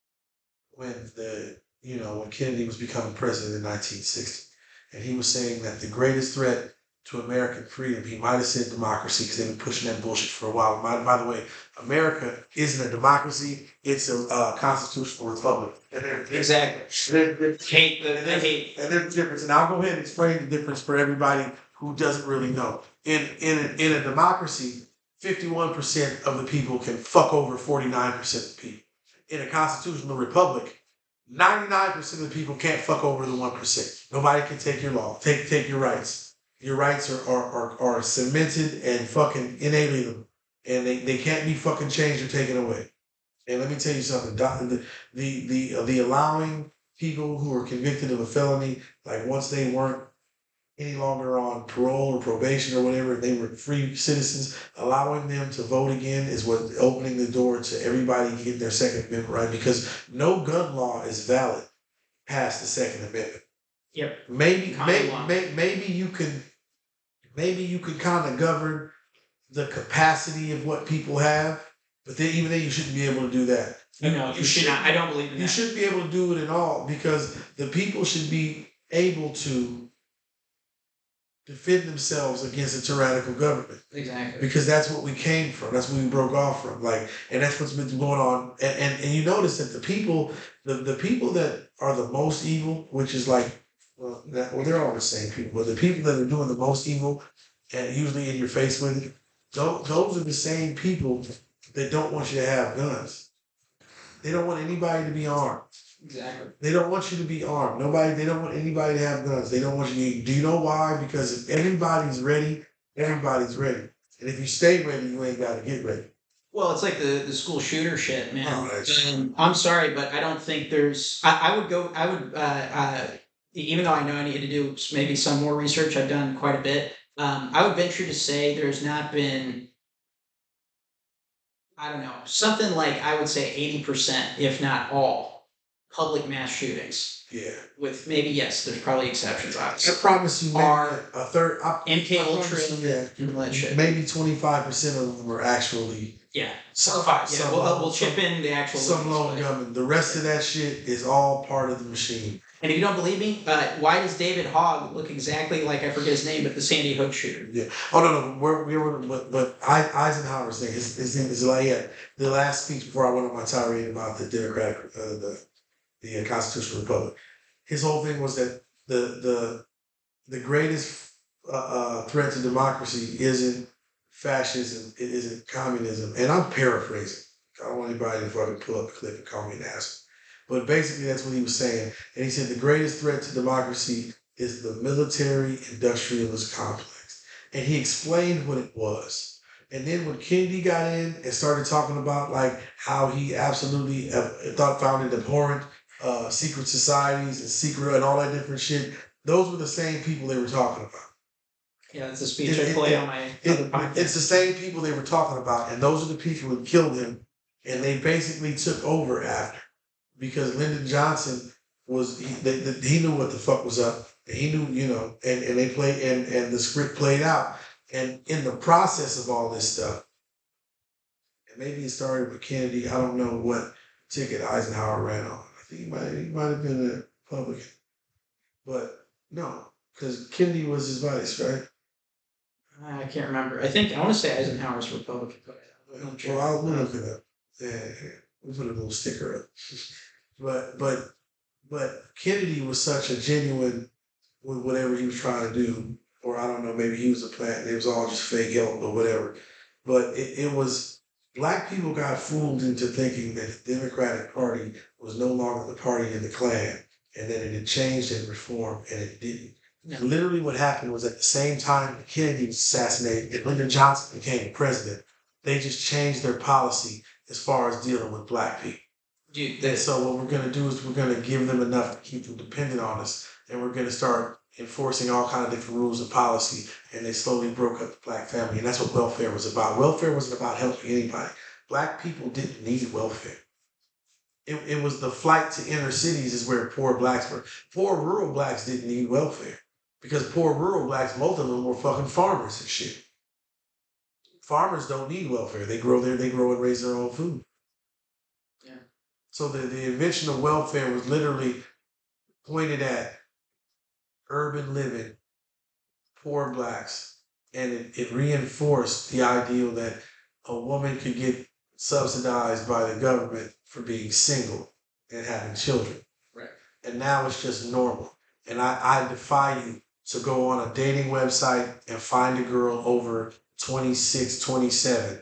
when the you know when Kennedy was becoming president in nineteen sixty, and he was saying that the greatest threat to American freedom, he might have said democracy because they've been pushing that bullshit for a while. By, by the way, America isn't a democracy; it's a uh, constitutional republic. And there, Exactly. there, there, Hate the, and the there's, hate. and there's a difference. And I'll go ahead and explain the difference for everybody who doesn't really know. In in a, in a democracy, fifty-one percent of the people can fuck over forty-nine percent of the people. In a constitutional republic, ninety-nine percent of the people can't fuck over the one percent. Nobody can take your law, take take your rights. Your rights are, are, are, are cemented and fucking inalienable. And they, they can't be fucking changed or taken away. And let me tell you something. The, the, the, the allowing people who are convicted of a felony, like once they weren't any longer on parole or probation or whatever, they were free citizens, allowing them to vote again is what opening the door to everybody getting their Second Amendment right. Because no gun law is valid past the Second Amendment. Yep. Maybe, Common maybe, law. maybe, maybe you can, maybe you can kind of govern the capacity of what people have, but then even then you shouldn't be able to do that. No, you, should not. I don't believe in You that. shouldn't be able to do it at all because the people should be able to defend themselves against a tyrannical government. Exactly. Because that's what we came from. That's what we broke off from. Like, and that's what's been going on. And and, and you notice that the people, the, the people that are the most evil, which is like, well, that, well, they're all the same people, but the people that are doing the most evil, and usually in your face with it, those, those are the same people that don't want you to have guns. They don't want anybody to be armed. Exactly. They don't want you to be armed. Nobody. They don't want anybody to have guns. They don't want you to. Do you know why? Because if everybody's ready, everybody's ready. And if you stay ready, you ain't got to get ready. Well, it's like the, the school shooter shit, man. Oh, that's- Um, I'm sorry, but I don't think there's. I, I would go. I would. Uh, uh, even though I know I need to do maybe some more research, I've done quite a bit. Um, I would venture to say there's not been. I don't know, something like I would say eighty percent, if not all, public mass shootings. Yeah. With maybe yes, there's probably exceptions, I obviously. promise you, maybe Are a third. I, M K I Ultra promise you, yeah. and all that shit. Maybe twenty-five percent of them are actually Yeah. some, Five. Yeah, some, we'll, uh, we'll some, chip in the actual. some loonies, lone but- gunmen. The rest of that shit is all part of the machine. And if you don't believe me, uh, why does David Hogg look exactly like, I forget his name, but the Sandy Hook shooter? Yeah. Oh no no. We're we were but but I, Eisenhower's thing. His his name is like yeah. The last speech before I went on my tirade about the Democratic uh, the the uh, Constitutional Republic. His whole thing was that the the the greatest uh, uh, threat to democracy isn't fascism. It isn't communism. And I'm paraphrasing. I don't want anybody to fucking pull up a clip and call me an asshole. But basically, that's what he was saying. And he said the greatest threat to democracy is the military-industrialist complex. And he explained what it was. And then when Kennedy got in and started talking about like how he absolutely uh, thought found it abhorrent, uh, secret societies and secret and all that different shit, those were the same people they were talking about. Yeah, that's a speech It- I it- play it- on my It, other podcast. it's the same people they were talking about, and those are the people who killed him, and they basically took over after because Lyndon Johnson was he, they, they, he knew what the fuck was up, and he knew you know, and, and they played and and the script played out, and in the process of all this stuff, and maybe it started with Kennedy. I don't know what ticket Eisenhower ran on. I think he might he might have been a Republican, but no, because Kennedy was his vice, right? I can't remember. I think, I want to say Eisenhower's Republican. but I'm not sure. Well, I'll we'll look it up. Yeah, yeah. We'll put a little sticker up. But but but Kennedy was such a genuine with whatever he was trying to do, or I don't know, maybe he was a plant and it was all just fake help or whatever. but it, it was black people got fooled into thinking that the Democratic Party was no longer the party in the Klan, and that it had changed and reformed, and it didn't. No. Literally, what happened was at the same time Kennedy was assassinated and Lyndon Johnson became president, they just changed their policy as far as dealing with black people. Dude, And the, so what we're going to do is we're going to give them enough to keep them dependent on us, and we're going to start enforcing all kind of different rules and policy, and they slowly broke up the black family, and that's what welfare was about. Welfare wasn't about helping anybody. Black people didn't need welfare. It, it was the flight to inner cities is where poor blacks were. Poor rural blacks didn't need welfare because poor rural blacks, most of them were fucking farmers and shit. Farmers don't need welfare. They grow their, they grow and raise their own food. Yeah. So the, the invention of welfare was literally pointed at urban living, poor blacks, and it, it reinforced the ideal that a woman could get subsidized by the government for being single and having children. Right. And now it's just normal. And I, I defy you to go on a dating website and find a girl over twenty-six, twenty-seven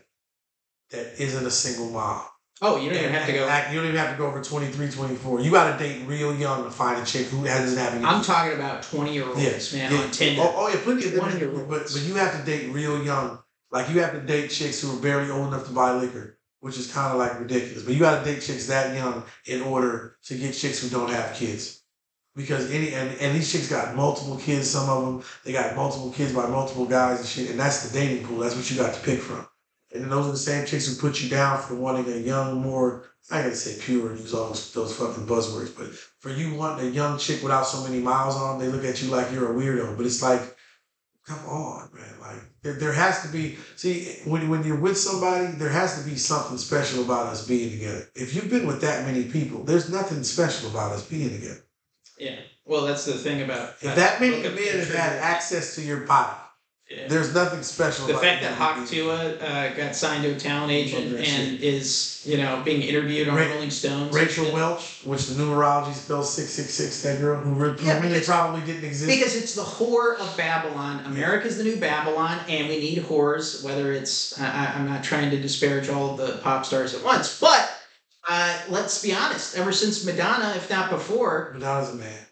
that isn't a single mom. oh, you don't even And- have to and go. act- you don't even have to go over twenty-three, twenty-four. You got to date real young to find a chick who doesn't have any. I'm talking about twenty year olds, Yes, man, yeah. on Tinder. Oh, oh yeah, plenty of them. twenty-year-olds. But but you have to date real young. Like you have to date chicks who are barely old enough to buy liquor, which is kind of like ridiculous. But you got to date chicks that young in order to get chicks who don't have kids. Because any and, and these chicks got multiple kids. Some of them they got multiple kids by multiple guys and shit. And that's the dating pool. That's what you got to pick from. And then those are the same chicks who put you down for wanting a young, more, I ain't gonna say pure and use all those, those fucking buzzwords, but for you wanting a young chick without so many miles on them, they look at you like you're a weirdo. But it's like, come on, man. Like, there, there has to be, see, when, when you're with somebody, there has to be something special about us being together. If you've been with that many people, there's nothing special about us being together. Yeah. Well, that's the thing about If that many look at men have the had trigger. access to your body, Yeah. there's nothing special The about fact that you Hawk being Tua uh, got signed to a talent agent that and shit. is, you know, being interviewed on Ra- Rolling Stones. Rachel and shit. Welch, which the numerology spells six six six, that girl who, re- who Yeah, really because- probably didn't exist. Because it's the whore of Babylon. America's the new Babylon, and we need whores. Whether it's, I, I- I'm not trying to disparage all of the pop stars at once, but uh, let's be honest. Ever since Madonna, if not before, Madonna's a man.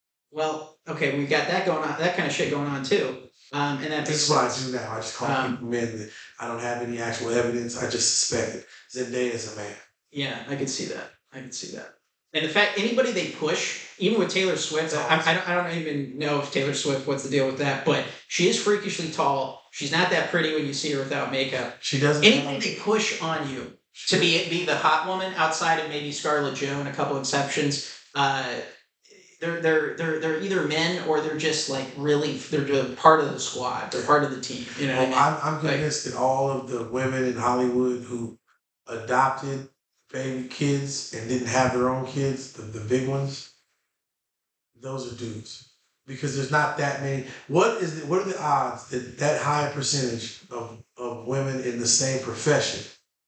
well, okay, we got that going on, that kind of shit going on too. Um, and that This makes is what I sense. do now. I just call Um, people men that I don't have any actual evidence. I just suspect it. Zendaya's a man. Yeah, I could see that. I could see that. And the fact anybody they push, even with Taylor Swift, I, I, don't, I don't even know if Taylor Swift, what's the deal with that, but she is freakishly tall. She's not that pretty when you see her without makeup. She doesn't. Anything have- they push on you to be be the hot woman outside of maybe Scarlett Jo and a couple exceptions, uh, they're they're they're they're either men or they're just like really they're just part of the squad. They're part of the team. You know what Well, I mean? I'm, I'm convinced that all of the women in Hollywood who adopted baby kids and didn't have their own kids, the, the big ones, those are dudes. Because there's not that many. What is the, what are the odds that that high percentage of, of women in the same profession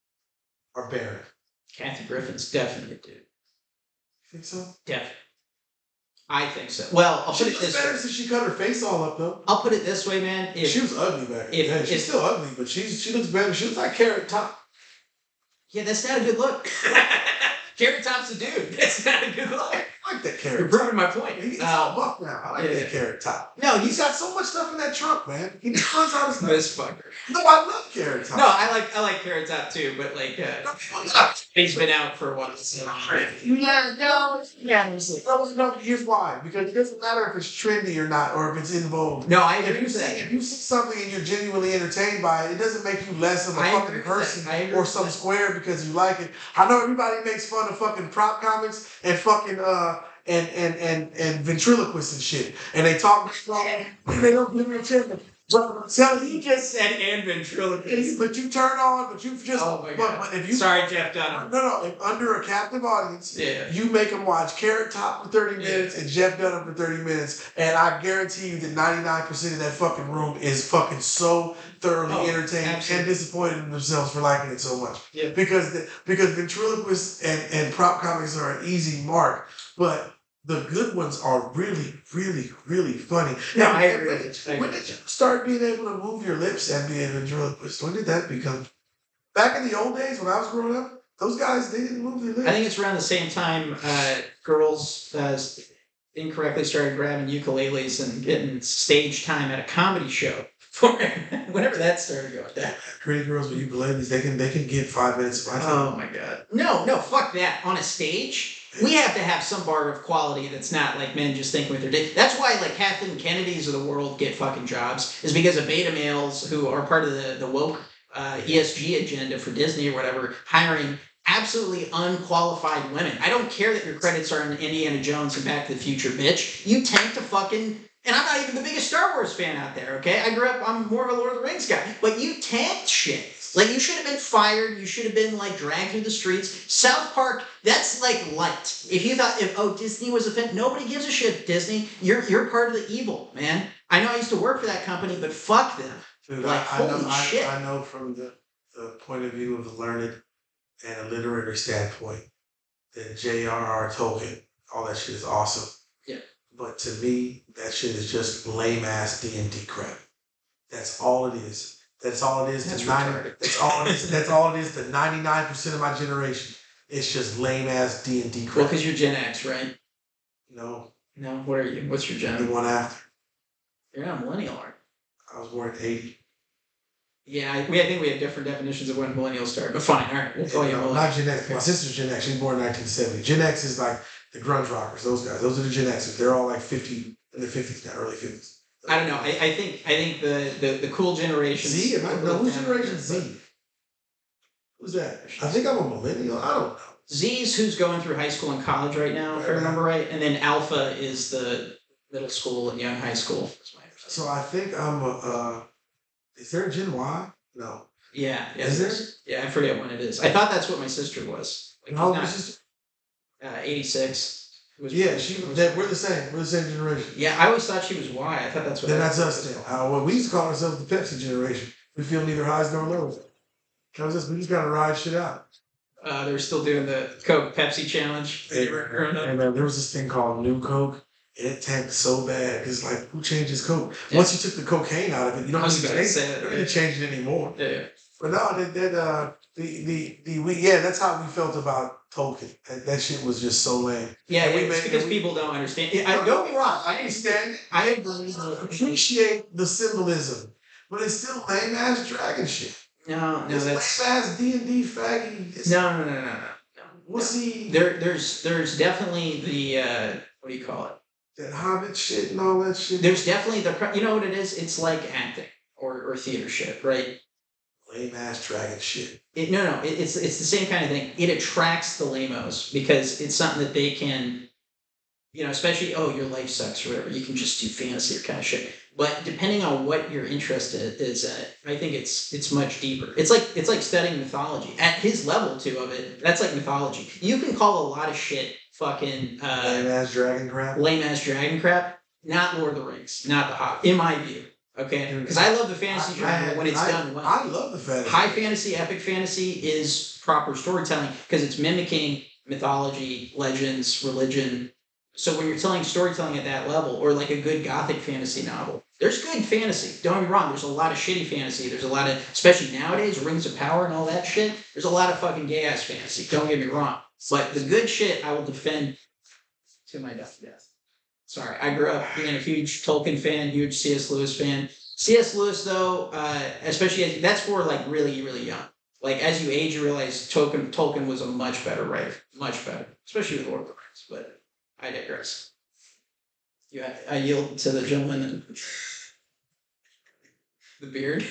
are barren? Kathy Griffin's definitely a dude. You think so? Definitely. I think so. Well, I'll She put it looks this better way. since she cut her face all up though. I'll put it this way, man. If, She was ugly back in the if- day. She's if- still ugly, but she's she looks better. She looks like Carrot Top. yeah, that's not a good look. Carrot Top's a dude. That's not a good look. I like that You're Carrot Top. proving my point. He's Um, all buff now. I like yeah. that Carrot Top. no, He's he's got so much stuff in that trunk, man. He just runs out of stuff. this fucker. No, I love Carrot Top. No, I like I like Carrot Top too, but like uh, he's been out for a while. So. Yeah, no, yeah. No, no, here's why. Because it doesn't matter if it's trendy or not, or if it's in vogue. No, I If agree you with see that. if you see something and you're genuinely entertained by it, it doesn't make you less of a I agree fucking with that. person I agree or with some that. square because you like it. I know everybody makes fun of fucking prop comics and fucking uh and and and and ventriloquists and shit, and they talk strong. They don't give a shit. But I'm telling you, You just said and ventriloquist. but you turn on, but you just. Oh my but, god. but if you Sorry, Jeff no, Dunham. no, if under a captive audience, Yeah. you make them watch Carrot Top for thirty Yeah. minutes and Jeff Dunham for thirty minutes, and I guarantee you that ninety-nine percent of that fucking room is fucking so thoroughly Oh, entertained absolutely. and disappointed in themselves for liking it so much. Yeah. Because the, because ventriloquists and, and prop comics are an easy mark, but the good ones are really, really, really funny. No, And- I and agree. When, I did- agree. when did you start being able to move your lips and be able to enjoy pussy? When did that become? Back in the old days when I was growing up, those guys they didn't move their lips. I think it's around the same time uh, girls uh, incorrectly started grabbing ukuleles and getting stage time at a comedy show. For whenever that started going down. Pretty girls with ukuleles, they can they can get five minutes of my time. Oh my god. No, no, fuck that. On a stage, we have to have some bar of quality that's not like men just thinking with their dick. That's why like Kathleen Kennedys of the world get fucking jobs, is because of beta males who are part of the, the woke uh, E S G agenda for Disney or whatever, hiring absolutely unqualified women. I don't care that your credits are in Indiana Jones and Back to the Future, bitch. You tanked a fucking... And I'm not even the biggest Star Wars fan out there, okay? I grew up, I'm more of a Lord of the Rings guy. But you tanked shit. Like, you should have been fired. You should have been, like, dragged through the streets. South Park, that's, like, light. If you thought, if oh, Disney was a fan, nobody gives a shit, Disney. You're you're part of the evil, man. I know I used to work for that company, but fuck them. Dude, Like, I, I, holy know, I, shit. I know from the, the point of view of the learned and a literary standpoint that J R R. Tolkien, all that shit is awesome. Yeah. But to me, that shit is just lame ass D and D crap. That's all it is. That's all it is. That's to ninety, retarded. that's all it is. That's all it is to ninety-nine percent of my generation. It's just lame ass D and D crap. Well, because you're Gen X, right? No, No, what are you? What's your the gen? one after. You're not a millennial, aren't you? I was born in eighty. Yeah, I, we, I think we have different definitions of when millennials start, but fine, all right, we'll call you a No, millennial. not Gen X. My sister's Gen X. She was born in nineteen seventy. Gen X is like the grunge rockers. Those guys. Those are the Gen Xers. They're all like fifty in their fifties now, early fifties. I don't know. I, I think I think the, the, the cool generation. Z? Am I, no, who's Generation Z? Who's that? I think I'm a millennial. I don't know. Z's who's going through high school and college right now, if I remember right, and then Alpha is the middle school and young high school. That's my understanding. So I think I'm a. Uh, is there a Gen Y? No. Yeah, yeah, Is it there? is. Yeah, I forget when it is. I thought that's what my sister was. Like, How old not, was your sister? uh, eighty-six. Was- Yeah, she. That, we're the same. We're the same generation. Yeah, I always thought she was Y. I thought that's what. Then I- that's us. Then. Uh, well, we used to call ourselves the Pepsi generation. We feel neither highs nor lows. That was us. We just gotta ride shit out. Uh, they were still doing the Coke Pepsi challenge. when you were growing up. And man, there was this thing called New Coke. It tanked so bad because like, who changes Coke? Yeah. Once you took the cocaine out of it, you don't I was need to about to change say it. that, You don't yeah. need to change it anymore. Yeah, yeah. But no, that, that uh, the the the we yeah, that's how we felt about Tolkien. That, that shit was just so lame. Yeah, And we it's made- because and we- people don't understand. I, don't get me wrong. I I understand. I agree. I appreciate the symbolism, but it's still lame ass dragon shit. No, no, It's that's lame ass D and D faggy. It's, no, no, no, no, no. no. What's he? There, there's, there's definitely the uh, what do you call it? That Hobbit shit and all that shit. There's definitely the cr- you know what it is? It's like acting or, or theater shit, right? Lame ass dragon shit. It, no, no, it, it's it's the same kind of thing. It attracts the lamos because it's something that they can, you know, especially oh your life sucks or whatever. You can just do fantasy or kind of shit. But depending on what your interest is, is at, I think it's it's much deeper. It's like it's like studying mythology at his level too of it. That's like mythology. You can call a lot of shit fucking uh, Lame ass dragon crap. lame ass dragon crap. Not Lord of the Rings, not the Hobbit, in my view. Okay, because I love the fantasy I- genre I- when it's I- done well. I love the fantasy. High fantasy, epic fantasy is proper storytelling because it's mimicking mythology, legends, religion. So when you're telling storytelling at that level, or like a good gothic fantasy novel, there's good fantasy. Don't get me wrong. There's a lot of shitty fantasy. There's a lot of, especially nowadays, Rings of Power and all that shit. There's a lot of fucking gay ass fantasy. Don't get me wrong. But the good shit, I will defend to my death. Death. Sorry, I grew up being a huge Tolkien fan, huge C S. Lewis fan. C S. Lewis, though, uh, especially as, that's for like really, really young. Like as you age, you realize Tolkien, Tolkien was a much better writer, much better, especially with Lord of the Rings. But I digress. You, I yield to the gentleman and the beard.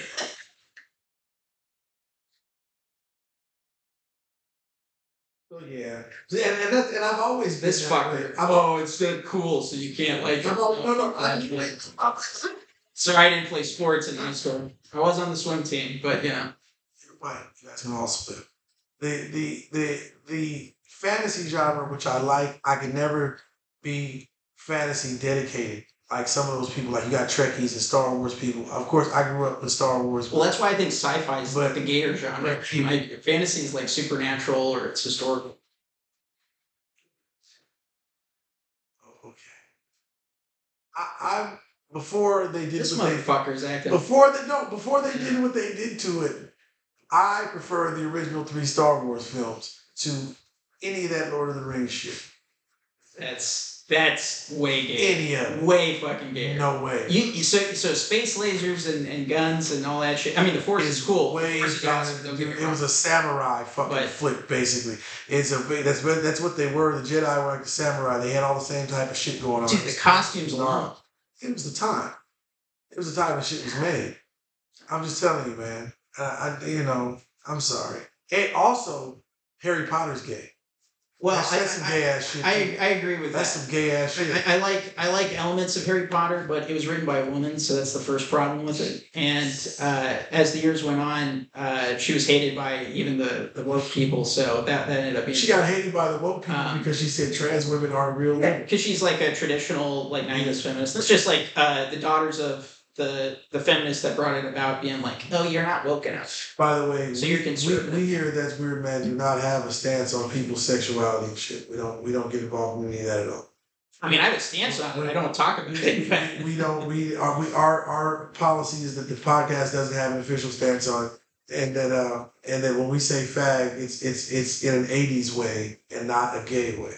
Oh, yeah. And, and, that's, and I've always been This that way. fucker. I've Oh, it's so cool, so you can't like. I'm all, no, no, I, I'm, Sorry, I didn't play sports in high school. I was on the swim team, but you know. You're right. That's an all split. The the the the fantasy genre, which I like, I can never be fantasy dedicated. Like some of those people, like you got Trekkies and Star Wars people. Of course, I grew up with Star Wars. Well, that's why I think sci-fi is like But- the gator genre. but- Like fantasy is like supernatural or it's historical. I, I before they did This what they motherfucker's acting. before they no before they did what they did to it. I prefer the original three Star Wars films to any of that Lord of the Rings shit. That's that's way gay. Any of it. Way fucking gay. No way. You, you so so space lasers and, and guns and all that shit. I mean, the Force is cool. Way Force is awesome. Don't get me it wrong. was a samurai fucking But- flick, basically. It's a that's that's what they were. The Jedi were like the samurai. They had all the same type of shit going on. Dude, the costumes alone. It was the time. It was the time the shit was made. I'm just telling you, man. I, I you know, I'm sorry. And also, Harry Potter's gay. Well, that's, I, that's some I, gay ass shit. I, too. I agree with That's that. some gay ass shit. I, I like I like elements of Harry Potter, but it was written by a woman, so that's the first problem with it. And uh, as the years went on, uh, she was hated by even the, the woke people, so that, that ended up being. She got hated by the woke people Um, because she said trans women aren't real women. because she's like a traditional like nihilist feminist. It's just like uh, the daughters of the the feminists that brought it about being like, oh, you're not woke enough. By the way, So we, you're conservative. we, we here at That's Weird Man do not have a stance on people's sexuality and shit. We don't we don't get involved in any of that at all. I mean, I have a stance on it. I don't talk about it. But We don't we are we our our policy is that the podcast doesn't have an official stance on it. And that uh and that when we say fag, it's it's it's in an eighties way and not a gay way.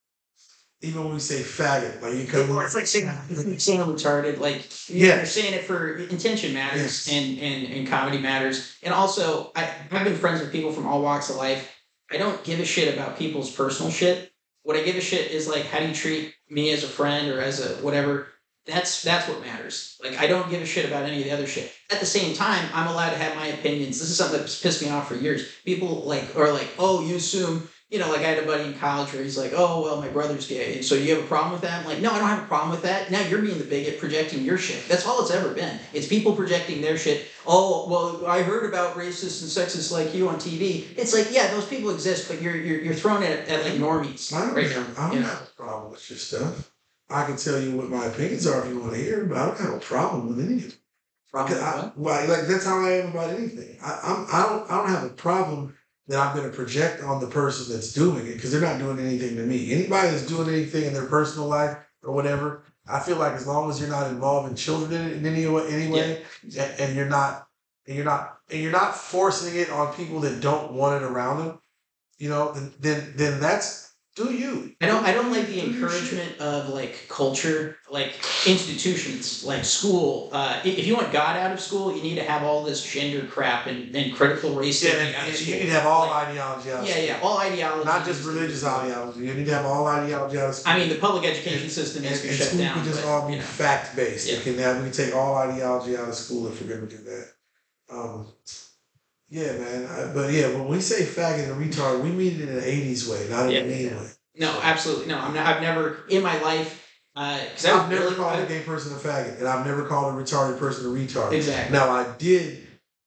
Even when we say faggot, like you come Or it's like saying, saying retarded, like Yeah. you're saying it for intention matters Yes. and, and, and comedy matters. And also, I, I've been friends with people from all walks of life. I don't give a shit about people's personal shit. What I give a shit is like, how do you treat me as a friend or as a whatever? That's that's what matters. Like, I don't give a shit about any of the other shit. At the same time, I'm allowed to have my opinions. This is something that's pissed me off for years. People like are like, oh, you assume. You know, like I had a buddy in college where he's like, oh, well, my brother's gay. And so you have a problem with that? I'm like, no, I don't have a problem with that. Now you're being the bigot projecting your shit. That's all it's ever been. It's people projecting their shit. Oh, well, I heard about racists and sexists like you on T V. It's like, yeah, those people exist, but you're you're, you're throwing it at, at like normies. I don't, right have, now, I don't you know? have a problem with your stuff. I can tell you what my opinions are if you want to hear, but I don't have a problem with any of it. Problem Because I, with well, like that's how I am about anything. I, I'm I don't I don't have a problem that I'm going to project on the person that's doing it because they're not doing anything to me. Anybody that's doing anything in their personal life or whatever, I feel like as long as you're not involving children in it in any way, any way, and, and you're not and you're not and you're not forcing it on people that don't want it around them, you know, then then, then that's do you. I don't I don't like the Do your shit. encouragement of like culture, like institutions, like school. Uh, i- if you want God out of school, you need to have all this gender crap and, and critical race Yeah, thinking out and, of and school. you need to have all Like, ideology out of yeah, school. yeah, all ideology. Not just religious ideology. You need to have all ideology out of school. I mean, the public education And- system And, needs to be and shut school down. can just but, all be you know. fact based. Yeah. It can have we can take all ideology out of school if we're gonna do that. Um, yeah, man. I, but yeah, when we say faggot and retard, we mean it in an eighties way, not in Yeah, a mean yeah. way. No, absolutely no. I'm not. I've never in my life because I was I've never really called I- a gay person a faggot, and I've never called a retarded person a retard. Exactly. Now I did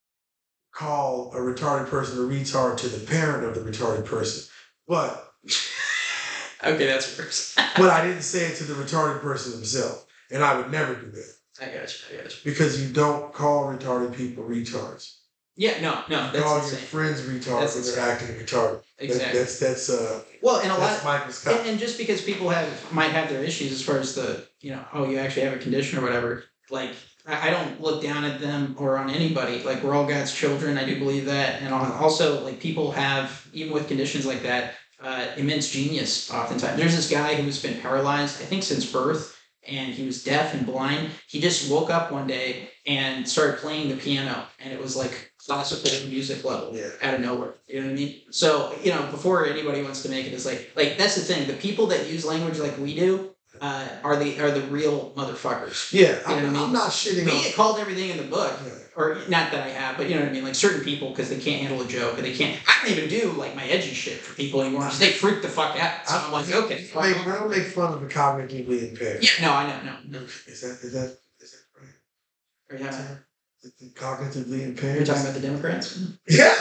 call a retarded person a retard to the parent of the retarded person, but Okay, that's worse. but I didn't say it to the retarded person himself, and I would never do that I got you. I got you. because you don't call retarded people retards. Yeah, no, no, You that's call your insane. friends retards That's when they're insane. acting retarded. That- Exactly. that's that's uh Well, and a lot. that's Michael Scott. And, and just because people have might have their issues as far as the you know oh you actually have a condition or whatever, like I, I don't look down at them or on anybody. Like we're all God's children. I do believe that, and al- also like people have even with conditions like that uh, immense genius. Oftentimes, there's this guy who's been paralyzed I think since birth, and he was deaf and blind. He just woke up one day and started playing the piano, and it was like classical music level Yeah. out of nowhere. You know what I mean? So, you know, before anybody wants to make it, it's like, like that's the thing. The people that use language like we do uh, are the are the real motherfuckers. Yeah, You know I'm, what I mean? I'm not shitting We on. get called everything in the book, Yeah. or not that I have, but you know what I mean. Like certain people because they can't handle a joke, or they can't. I don't even do like my edgy shit for people anymore because they freak the fuck out. So I'm like, okay, I make, I don't make fun of the cognitively impaired. yeah, no, I know, no, no. Is that is that is that right? Are you talking, The cognitively impaired. you're talking about the Democrats? Yeah.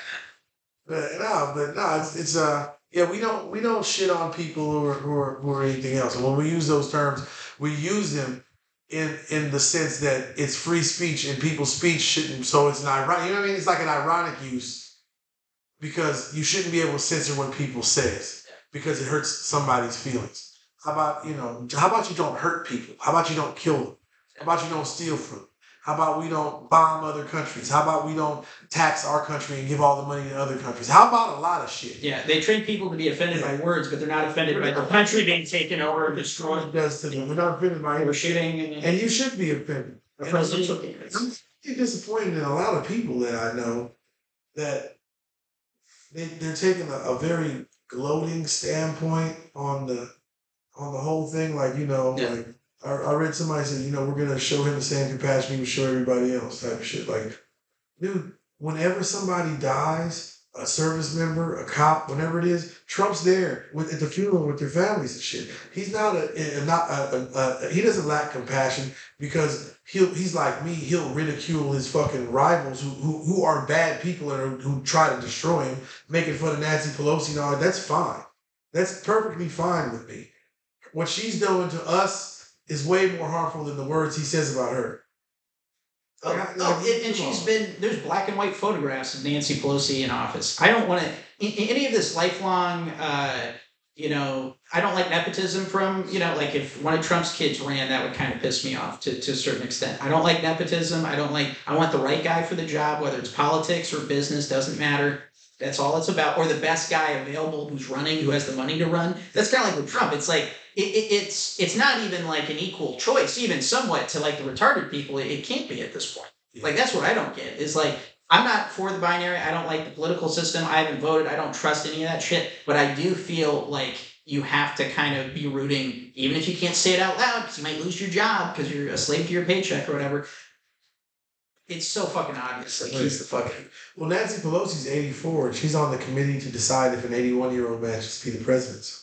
But no, but no, it's, it's uh yeah, we don't we don't shit on people who are who are who are anything else. And when we use those terms, we use them in in the sense that it's free speech and people's speech shouldn't so it's an ironic you know what I mean? It's like an ironic use because you shouldn't be able to censor what people says because it hurts somebody's feelings. How about, you know, how about you don't hurt people? How about you don't kill them? How about you don't steal from them? How about we don't bomb other countries? How about we don't tax our country and give all the money to other countries? How about a lot of shit? Yeah, they train people to be offended by words, but they're not offended by the country being taken over and destroyed. It does to them. We're not offended by We're it. shooting. And, And you should be offended. The And presidential I'm candidates. I'm disappointed in a lot of people that I know that they, they're taking a, a very gloating standpoint on the on the whole thing. Like, you know, Yeah. like I, I read somebody said, you know, we're gonna show him the same compassion he would show everybody else type of shit. Like, dude, whenever somebody dies, a service member, a cop, whatever it is, Trump's there with at the funeral with their families and shit. He's not a, a not a, a, a he doesn't lack compassion because he'll he's like me. He'll ridicule his fucking rivals who who, who are bad people and are, who try to destroy him, making fun of Nancy Pelosi and all that. That's fine. That's perfectly fine with me. What she's doing to us is way more harmful than the words he says about her. Oh, Like, I- oh, like, and, and come she's on. been there's black and white photographs of Nancy Pelosi in office. I don't want to any of this lifelong, uh, you know, I don't like nepotism from you know, like if one of Trump's kids ran, that would kind of piss me off to to a certain extent. I don't like nepotism. I don't like. I want the right guy for the job, whether it's politics or business, doesn't matter. That's all it's about. Or the best guy available who's running, who has the money to run. That's kind of like with Trump. It's like it, it, it's it's not even like an equal choice, even somewhat to like the retarded people. It, it can't be at this point. Yeah. Like that's what I don't get. Is like I'm not for the binary. I don't like the political system. I haven't voted. I don't trust any of that shit. But I do feel like you have to kind of be rooting, even if you can't say it out loud, because you might lose your job because you're a slave to your paycheck or whatever. It's so fucking obvious. Like he's the fucking. Well, Nancy Pelosi's eighty-four, and she's on the committee to decide if an eighty-one-year-old man should be the president. So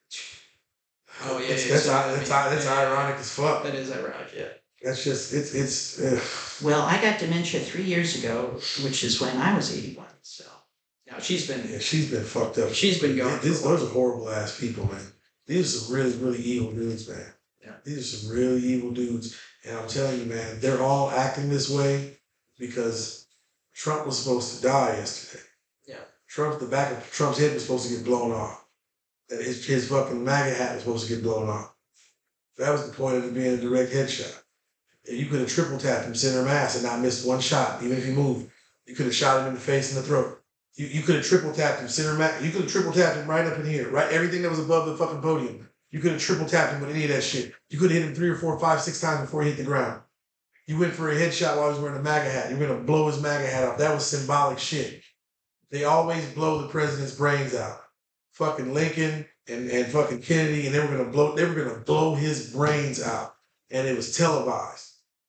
Oh yeah, that's yeah, that's, so, I that's, mean, that's yeah, ironic as fuck. That is ironic, yeah. That's just it's it's. Ugh. Well, I got dementia three years ago, which is when I was eighty-one. So now she's been. Yeah, she's been fucked up. She's been going These, for a while. those are horrible ass people, man. These are some really really evil dudes, man. Yeah. These are some really evil dudes, and I'm telling you, man, they're all acting this way because Trump was supposed to die yesterday. Yeah. Trump, the back of Trump's head was supposed to get blown off. His his fucking MAGA hat was supposed to get blown off. That was the point of it being a direct headshot. And you could have triple tapped him center mass and not missed one shot, even if he moved. You could have shot him in the face and the throat. You you could have triple tapped him center mass. You could have triple tapped him right up in here, right? Everything that was above the fucking podium. You could have triple tapped him with any of that shit. You could have hit him three or four, five, six times before he hit the ground. You went for a headshot while he was wearing a MAGA hat. You were gonna blow his MAGA hat off. That was symbolic shit. They always blow the president's brains out. Fucking Lincoln and, and fucking Kennedy, and they were gonna blow they were gonna blow his brains out. And it was televised.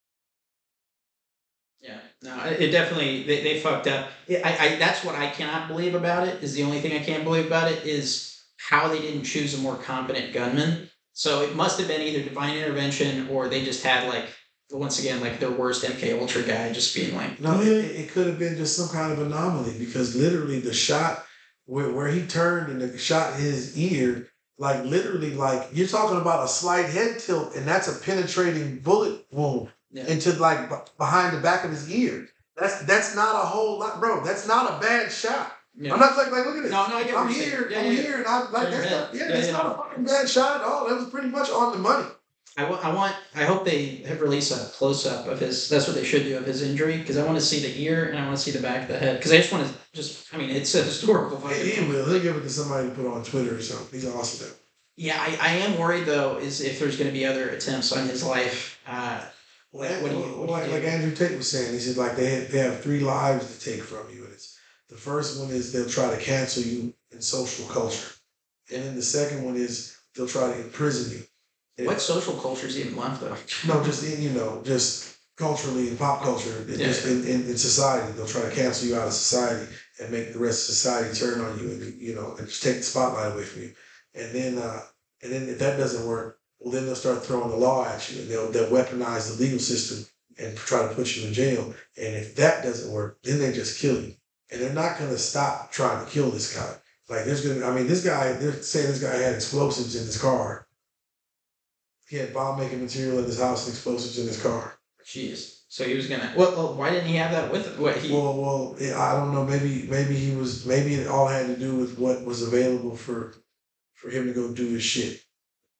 Yeah, no, it it definitely they, they fucked up. It, I, I that's what I cannot believe about it. Is the only thing I can't believe about it is how they didn't choose a more competent gunman. So it must have been either divine intervention or they just had like once again like their worst M K Ultra guy just being like No, it, it could have been just some kind of anomaly because literally the shot where, where he turned and the shot his ear, like literally like you're talking about a slight head tilt and that's a penetrating bullet wound yeah. into like b- behind the back of his ear. That's that's not a whole lot, bro. That's not a bad shot. Yeah. I'm not like, like look at this. No, no, I get what I'm you're saying. here, Yeah, I'm yeah, here, and I'm like, Turn your that's head. not, yeah, Yeah, that's yeah. not a fucking bad shot at all. That was pretty much on the money. I, w- I want I hope they have released a close up of his. That's what they should do of his injury because I want to see the ear and I want to see the back of the head because I just want to just I mean it's a historical fucking. He, he will. He'll give it to somebody to put on Twitter or something. He's awesome. Though. Yeah, I, I am worried though is if there's going to be other attempts on his life. Uh, what, what do you what do you like, do? like Andrew Tate was saying, he said like they have, they have three lives to take from you, and it's the first one is they'll try to cancel you in social culture, and then the second one is they'll try to imprison you. And What social culture's even left though? No, just in, you know, just culturally in pop culture, in- Yeah. just in, in, in society, they'll try to cancel you out of society and make the rest of society turn on you, and you know, and just take the spotlight away from you. And then, uh, and then if that doesn't work, well, then they'll start throwing the law at you, and they'll they'll weaponize the legal system and try to put you in jail. And if that doesn't work, then they just kill you. And they're not gonna stop trying to kill this guy. Like there's gonna, I mean, this guy, they're saying this guy had explosives in his car. He had bomb making material in his house and explosives in his car. Jeez. So he was gonna. Well, well why didn't he have that with him? What he? Well, well, yeah, I don't know. Maybe, maybe he was. Maybe it all had to do with what was available for, for him to go do his shit.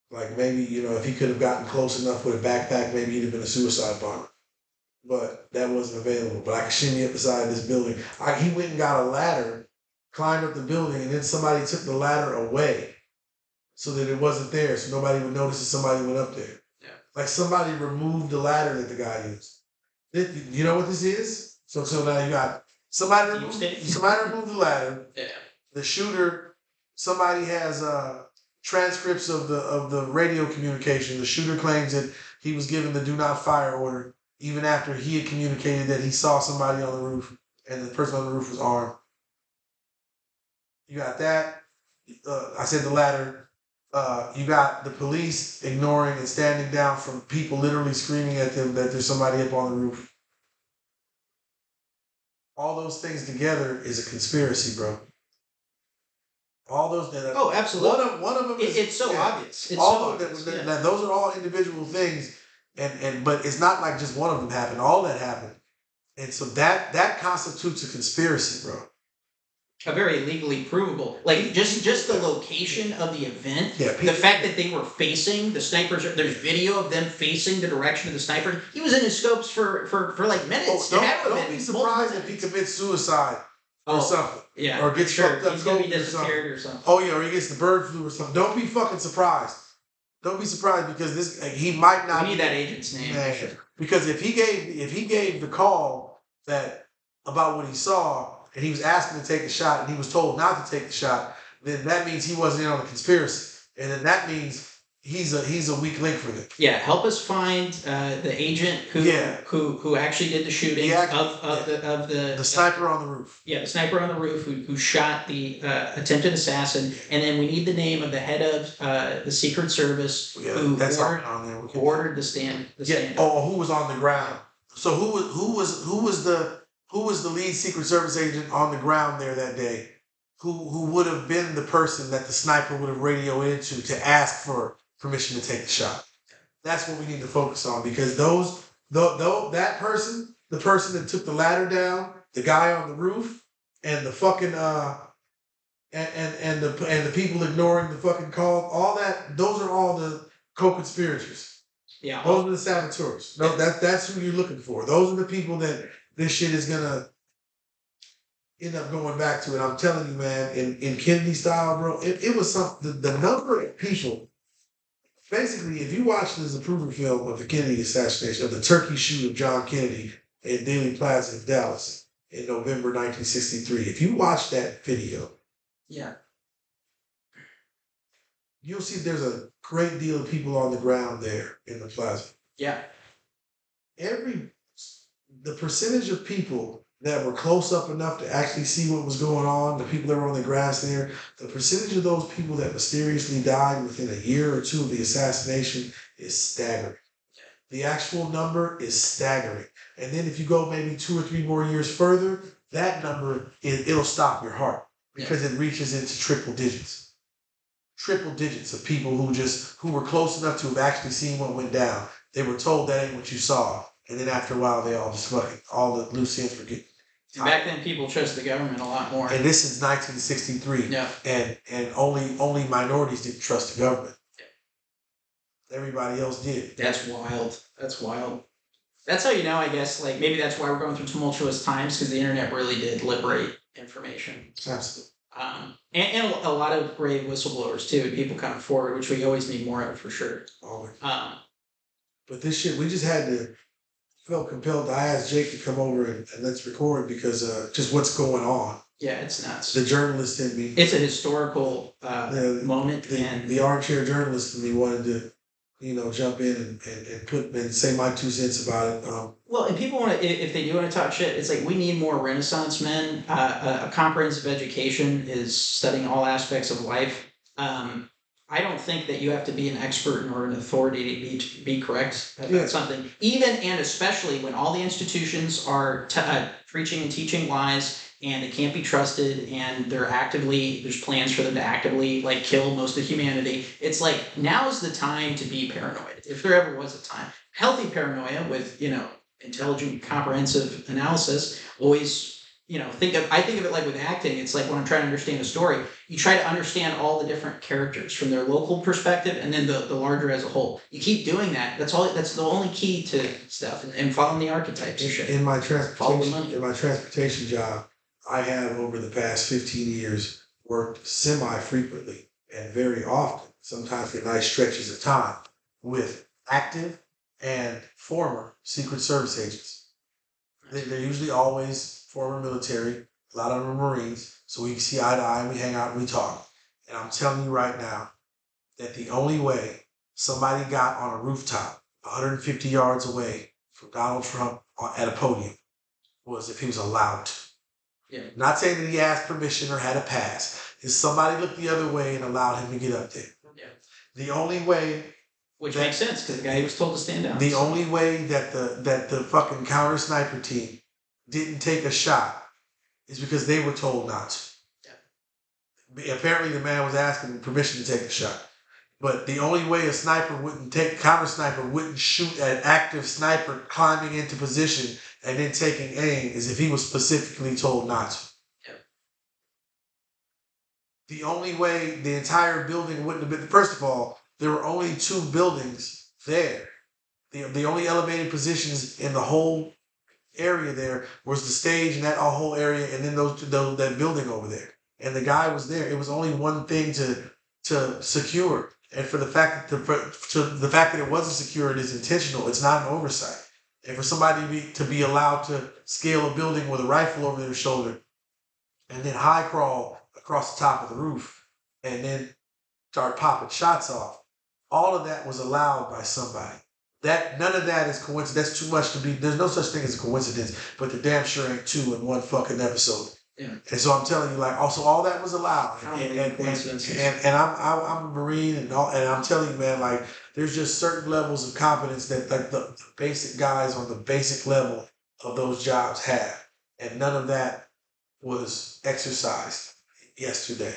Like maybe, you know, if he could have gotten close enough with a backpack, maybe he'd have been a suicide bomber. But that wasn't available. But I could shimmy up the side of this building. I, he went and got a ladder, climbed up the building, and then somebody took the ladder away so that it wasn't there, so nobody would notice that somebody went up there. Yeah. Like somebody removed the ladder that the guy used. This, you know what this is? So so now you got somebody Deep removed, state. somebody removed the ladder. Yeah. The shooter, somebody has uh, transcripts of the of the radio communication. The shooter claims that he was given the do not fire order even after he had communicated that he saw somebody on the roof and the person on the roof was armed. You got that. Uh, I said the ladder. Uh, you got the police ignoring and standing down from people literally screaming at them that there's somebody up on the roof. All those things together is a conspiracy, bro. All those. That, Oh, absolutely. One of one of them. It, Is, it's so yeah, obvious. It's all so of them. obvious. that- yeah. that- those are all individual things, and and but it's not like just one of them happened. All that happened, and so that that constitutes a conspiracy, bro. A very legally provable, like just just the location of the event, Yeah, the people- fact that they were facing the snipers. There's video of them facing the direction of the sniper. He was in his scopes for for, for like Oh, minutes. It don't, had to have don't been be multiple surprised if he minutes. commits suicide or Oh, something. Yeah, or gets sure. fucked up He's gonna be COVID or disappeared or something. Oh yeah, or he gets the bird flu or something. Don't be fucking surprised. Don't be surprised because this he might not. We need be, that agent's name. Man, Sure. because if he gave if he gave the call that about what he saw and he was asking to take the shot and he was told not to take the shot, then that means he wasn't in on the conspiracy, and then that means he's a he's a weak link for them. Yeah, help us find uh, the agent who Yeah. who who actually did the shooting The act- of of yeah. the of the The sniper on the roof. Yeah, the sniper on the roof who, who shot the uh, attempted assassin, and then we need the name of the head of uh, the Secret Service Yeah, who that's ordered, on there. We who can- ordered the stand. The Yeah. stand. Oh, who was on the ground? So who was who was who was the who was the lead Secret Service agent on the ground there that day? Who who would have been the person that the sniper would have radioed into to ask for permission to take the shot? That's what we need to focus on because those though though that person, the person that took the ladder down, the guy on the roof, and the fucking uh and and, and the and the people ignoring the fucking call, all that, those are all the co-conspirators. Yeah, Those are the saboteurs. No, that that's who you're looking for. Those are the people that this shit is gonna end up going back to. And I'm telling you, man, in, in Kennedy style, bro, it, it was some the, the number of people. Basically, if you watch the Zapruder film of the Kennedy assassination, of the turkey shoot of John Kennedy at Dealey Plaza in Dallas in November nineteen sixty-three, if you watch that video, yeah, you'll see there's a great deal of people on the ground there in the plaza. yeah, Every the percentage of people that were close up enough to actually see what was going on, the people that were on the grass there, the percentage of those people that mysteriously died within a year or two of the assassination is staggering. The actual number is staggering. And then if you go maybe two or three more years further, that number, it, it'll stop your heart because it reaches into triple digits. Triple digits of people who just, who were close enough to have actually seen what went down. They were told that ain't what you saw. And then after a while, they all just fucking, all the loose ends were getting. And back then, people trust the government a lot more. And this is nineteen sixty-three. Yeah. And and only only minorities didn't trust the government. Everybody else did. That's wild. That's wild. That's how you know, I guess, like maybe that's why we're going through tumultuous times because the internet really did liberate information. Absolutely. Um, and, and a lot of brave whistleblowers too, and people coming forward, which we always need more of for sure. Always. Um, But this shit, we just had to, felt compelled. I asked Jake to come over and, and let's record because uh, just what's going on. yeah, it's nuts. The journalist in me, It's a historical uh, the, moment, the, and the armchair journalist in me wanted to, you know, jump in and, and, and put and say my two cents about it. Um, well, and people want to, if they do want to talk shit, it's like we need more Renaissance men. Uh, a, a comprehensive education is studying all aspects of life. Um, I don't think that you have to be an expert or an authority to be to be correct about Yeah. something. Even and especially when all the institutions are t- uh, preaching and teaching lies and they can't be trusted and they're actively, there's plans for them to actively like kill most of humanity. It's like now is the time to be paranoid. If there ever was a time. Healthy paranoia with, you know, intelligent, comprehensive analysis always you know, think of I think of it like with acting. It's like when I'm trying to understand a story, you try to understand all the different characters from their local perspective and then the, the larger as a whole. You keep doing that. That's all. That's the only key to stuff and, and following the archetypes. In, Shit. in my Follow the transportation, money. in my transportation job, I have over the past fifteen years worked semi frequently and very often, sometimes for nice stretches of time, with active and former Secret Service agents. They- They're usually always former military. A lot of them are Marines, so we see eye to eye and we hang out and we talk. And I'm telling you right now that the only way somebody got on a rooftop one hundred fifty yards away from Donald Trump on- at a podium was if he was allowed to. Yeah. Not saying that he asked permission or had a pass. If somebody looked the other way and allowed him to get up there. Yeah. The only way Which that- makes sense because the guy was told to stand down. the so. only way that the that the fucking counter sniper team didn't take a shot is because they were told not to. Yeah. Apparently, the man was asking permission to take the shot. But the only way a sniper wouldn't take counter sniper wouldn't shoot at an active sniper climbing into position and then taking aim is if he was specifically told not to. Yeah. The only way the entire building wouldn't have been, first of all, there were only two buildings there. The, the only elevated positions in the whole area there was the stage and that whole area, and then those, those that building over there. And the guy was there. It was only one thing to to secure. And for the fact that the for, to the fact that it wasn't secured is intentional. It's not an oversight. And for somebody to be, to be allowed to scale a building with a rifle over their shoulder, and then high crawl across the top of the roof, and then start popping shots off, all of that was allowed by somebody. That none of that is coincidence. That's too much to be. There's no such thing as a coincidence, but there damn sure ain't two in one fucking episode. Yeah. And so I'm telling you, like, also all that was allowed, I don't and believe and, and, coincidences. and, and I'm, I'm I'm a Marine, and all, and I'm telling you, man, like, there's just certain levels of competence that like the, the basic guys on the basic level of those jobs have, and none of that was exercised yesterday.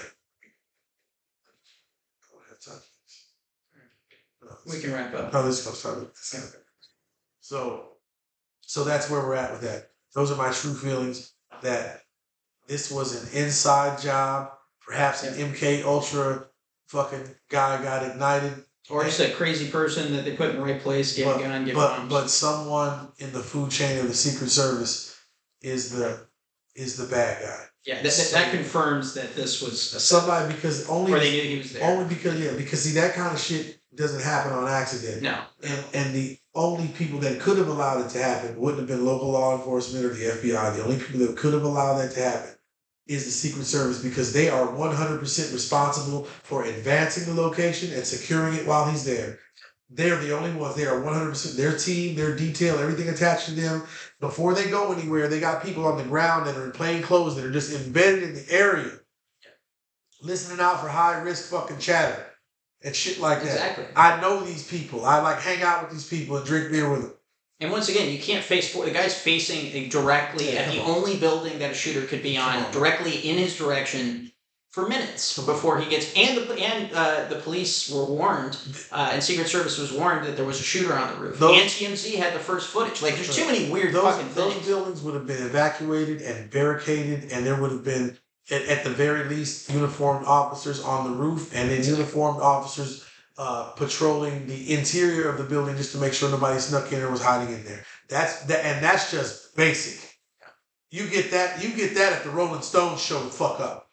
We can wrap up. No, this is gonna start with this. So, so that's where we're at with that. Those are my true feelings that this was an inside job. Perhaps an M K Ultra fucking guy got ignited. Or just a crazy person that they put in the right place, get But, a gun, get but, bombs. but someone in the food chain of the Secret Service is the is the bad guy. yeah, that, that, that confirms that this was a Somebody because only or they knew he was there. only because yeah because see that kind of shit doesn't happen on accident. No. And and the only people that could have allowed it to happen wouldn't have been local law enforcement or the F B I. The only people that could have allowed that to happen is the Secret Service because they are one hundred percent responsible for advancing the location and securing it while he's there. They're the only ones. They are one hundred percent. Their team, their detail, everything attached to them. Before they go anywhere, they got people on the ground that are in plain clothes that are just embedded in the area, listening out for high risk fucking chatter and shit like that. Exactly. I know these people. I like hang out with these people and drink beer with them. And once again, you can't face the guy's facing a directly Yeah, at the come on. only building that a shooter could be Come on, on. directly in his direction for minutes before he gets. And the and uh, the police were warned, uh, and Secret Service was warned that there was a shooter on the roof. Those- and T M Z had the first footage. Like, there's too many weird Those, fucking those things. buildings would have been evacuated and barricaded, and there would have been, at, at the very least, uniformed officers on the roof, and then uniformed officers uh, patrolling the interior of the building just to make sure nobody snuck in or was hiding in there. That's that, and that's just basic. You get that. You get that if the Rolling Stones show the fuck up.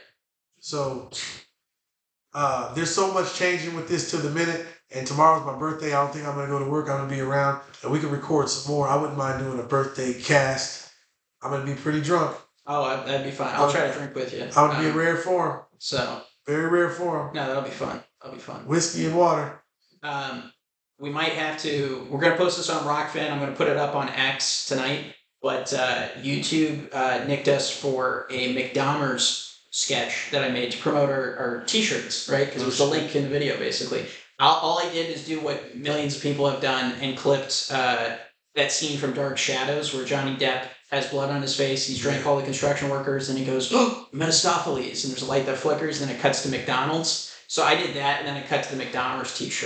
So uh, there's so much changing with this to the minute. And tomorrow's my birthday. I don't think I'm gonna go to work. I'm gonna be around, and we can record some more. I wouldn't mind doing a birthday cast. I'm gonna be pretty drunk. Oh, I- that'd be fine. I'll try to drink with you. I'm gonna be in Um, rare form, So, very rare form. no, that'll be fun. That'll be fun. Whiskey and water. Um, we might have to. We're gonna post this on Rockfin. I'm gonna put it up on X tonight. But uh, YouTube uh, nicked us for a McDonald's sketch that I made to promote our, our T-shirts, right? Because it was the link in the video, basically. All, all I did is do what millions of people have done and clipped uh, that scene from Dark Shadows where Johnny Depp has blood on his face. He's drank all the construction workers, and he goes, "Oh, Mephistopheles!" And there's a light that flickers, and then it cuts to McDonald's. So I did that, and then it cut to the McDonald's T-shirt.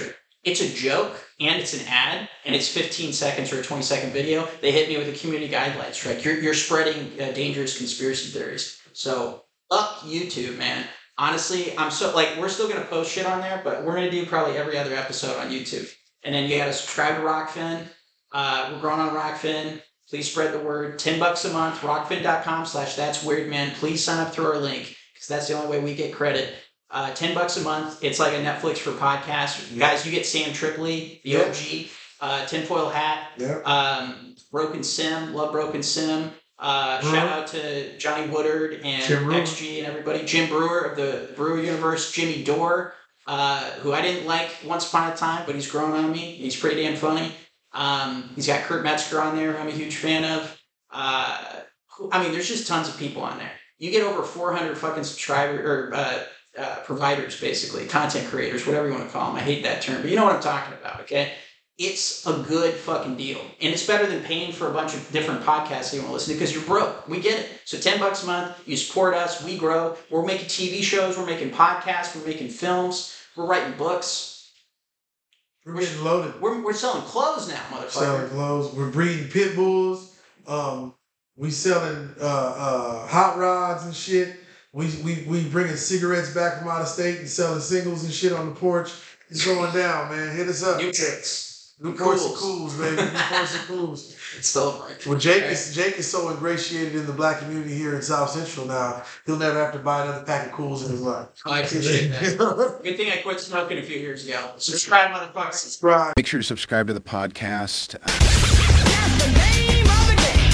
it's a joke and it's an ad and it's fifteen seconds or a twenty second video, they hit me with a community guidelines strike. You're, you're spreading uh, dangerous conspiracy theories. So up YouTube, man. Honestly, I'm so like, we're still going to post shit on there, but we're going to do probably every other episode on YouTube. And then you got to subscribe to Rockfin. Uh, we're growing on Rockfin. Please spread the word. ten bucks a month, rockfin.com slash that's weird, man. Please sign up through our link because that's the only way we get credit. Uh, ten bucks a month. It's like a Netflix for podcasts. Yeah. Guys, you get Sam Tripoli, the yeah. O G, uh, tinfoil hat, yeah. um, Broken Sim, love Broken Sim. Uh, mm-hmm. Shout out to Johnny Woodard and X G and everybody. Jim Brewer of the Brewer Universe, Jimmy Dore, uh, who I didn't like once upon a time, but he's grown on me. He's pretty damn funny. Um, he's got Kurt Metzger on there, who I'm a huge fan of. Uh, I mean, there's just tons of people on there. You get over four hundred fucking subscribers or uh, uh, providers, basically, content creators, whatever you want to call them. I hate that term, but you know what I'm talking about, okay? It's a good fucking deal. And it's better than paying for a bunch of different podcasts that you want to listen to because you're broke. We get it. So ten bucks a month, you support us, we grow. We're making T V shows, we're making podcasts, we're making films, we're writing books. We're getting loaded. We're, we're selling clothes now, motherfucker. Selling clothes. We're breeding pit bulls. Um, we selling uh, uh, hot rods and shit. We we we bringing cigarettes back from out of state and selling singles and shit on the porch. It's going down, man. Hit us up. New tricks. New course of cools, baby. New course of cools. It's still right. Well, Jake is Jake is so ingratiated in the black community here in South Central now. He'll never have to buy another pack of cools in his life. Oh, I appreciate that. Good thing I quit smoking a few years ago. Subscribe, motherfuckers. Subscribe. Make sure to subscribe to the podcast. That's the name of the game.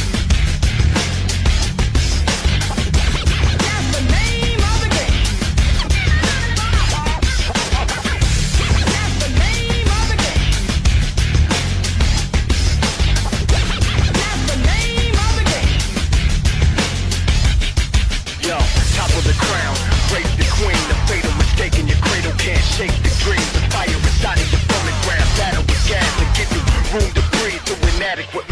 That's the name of the game. That's the name of the game. That's the name of the game. Yo, top of the crown, raise the queen, the fatal mistake in your cradle can't shake the dream. The fire inside of your phonograph, battle with gas to give you room to breathe through inadequate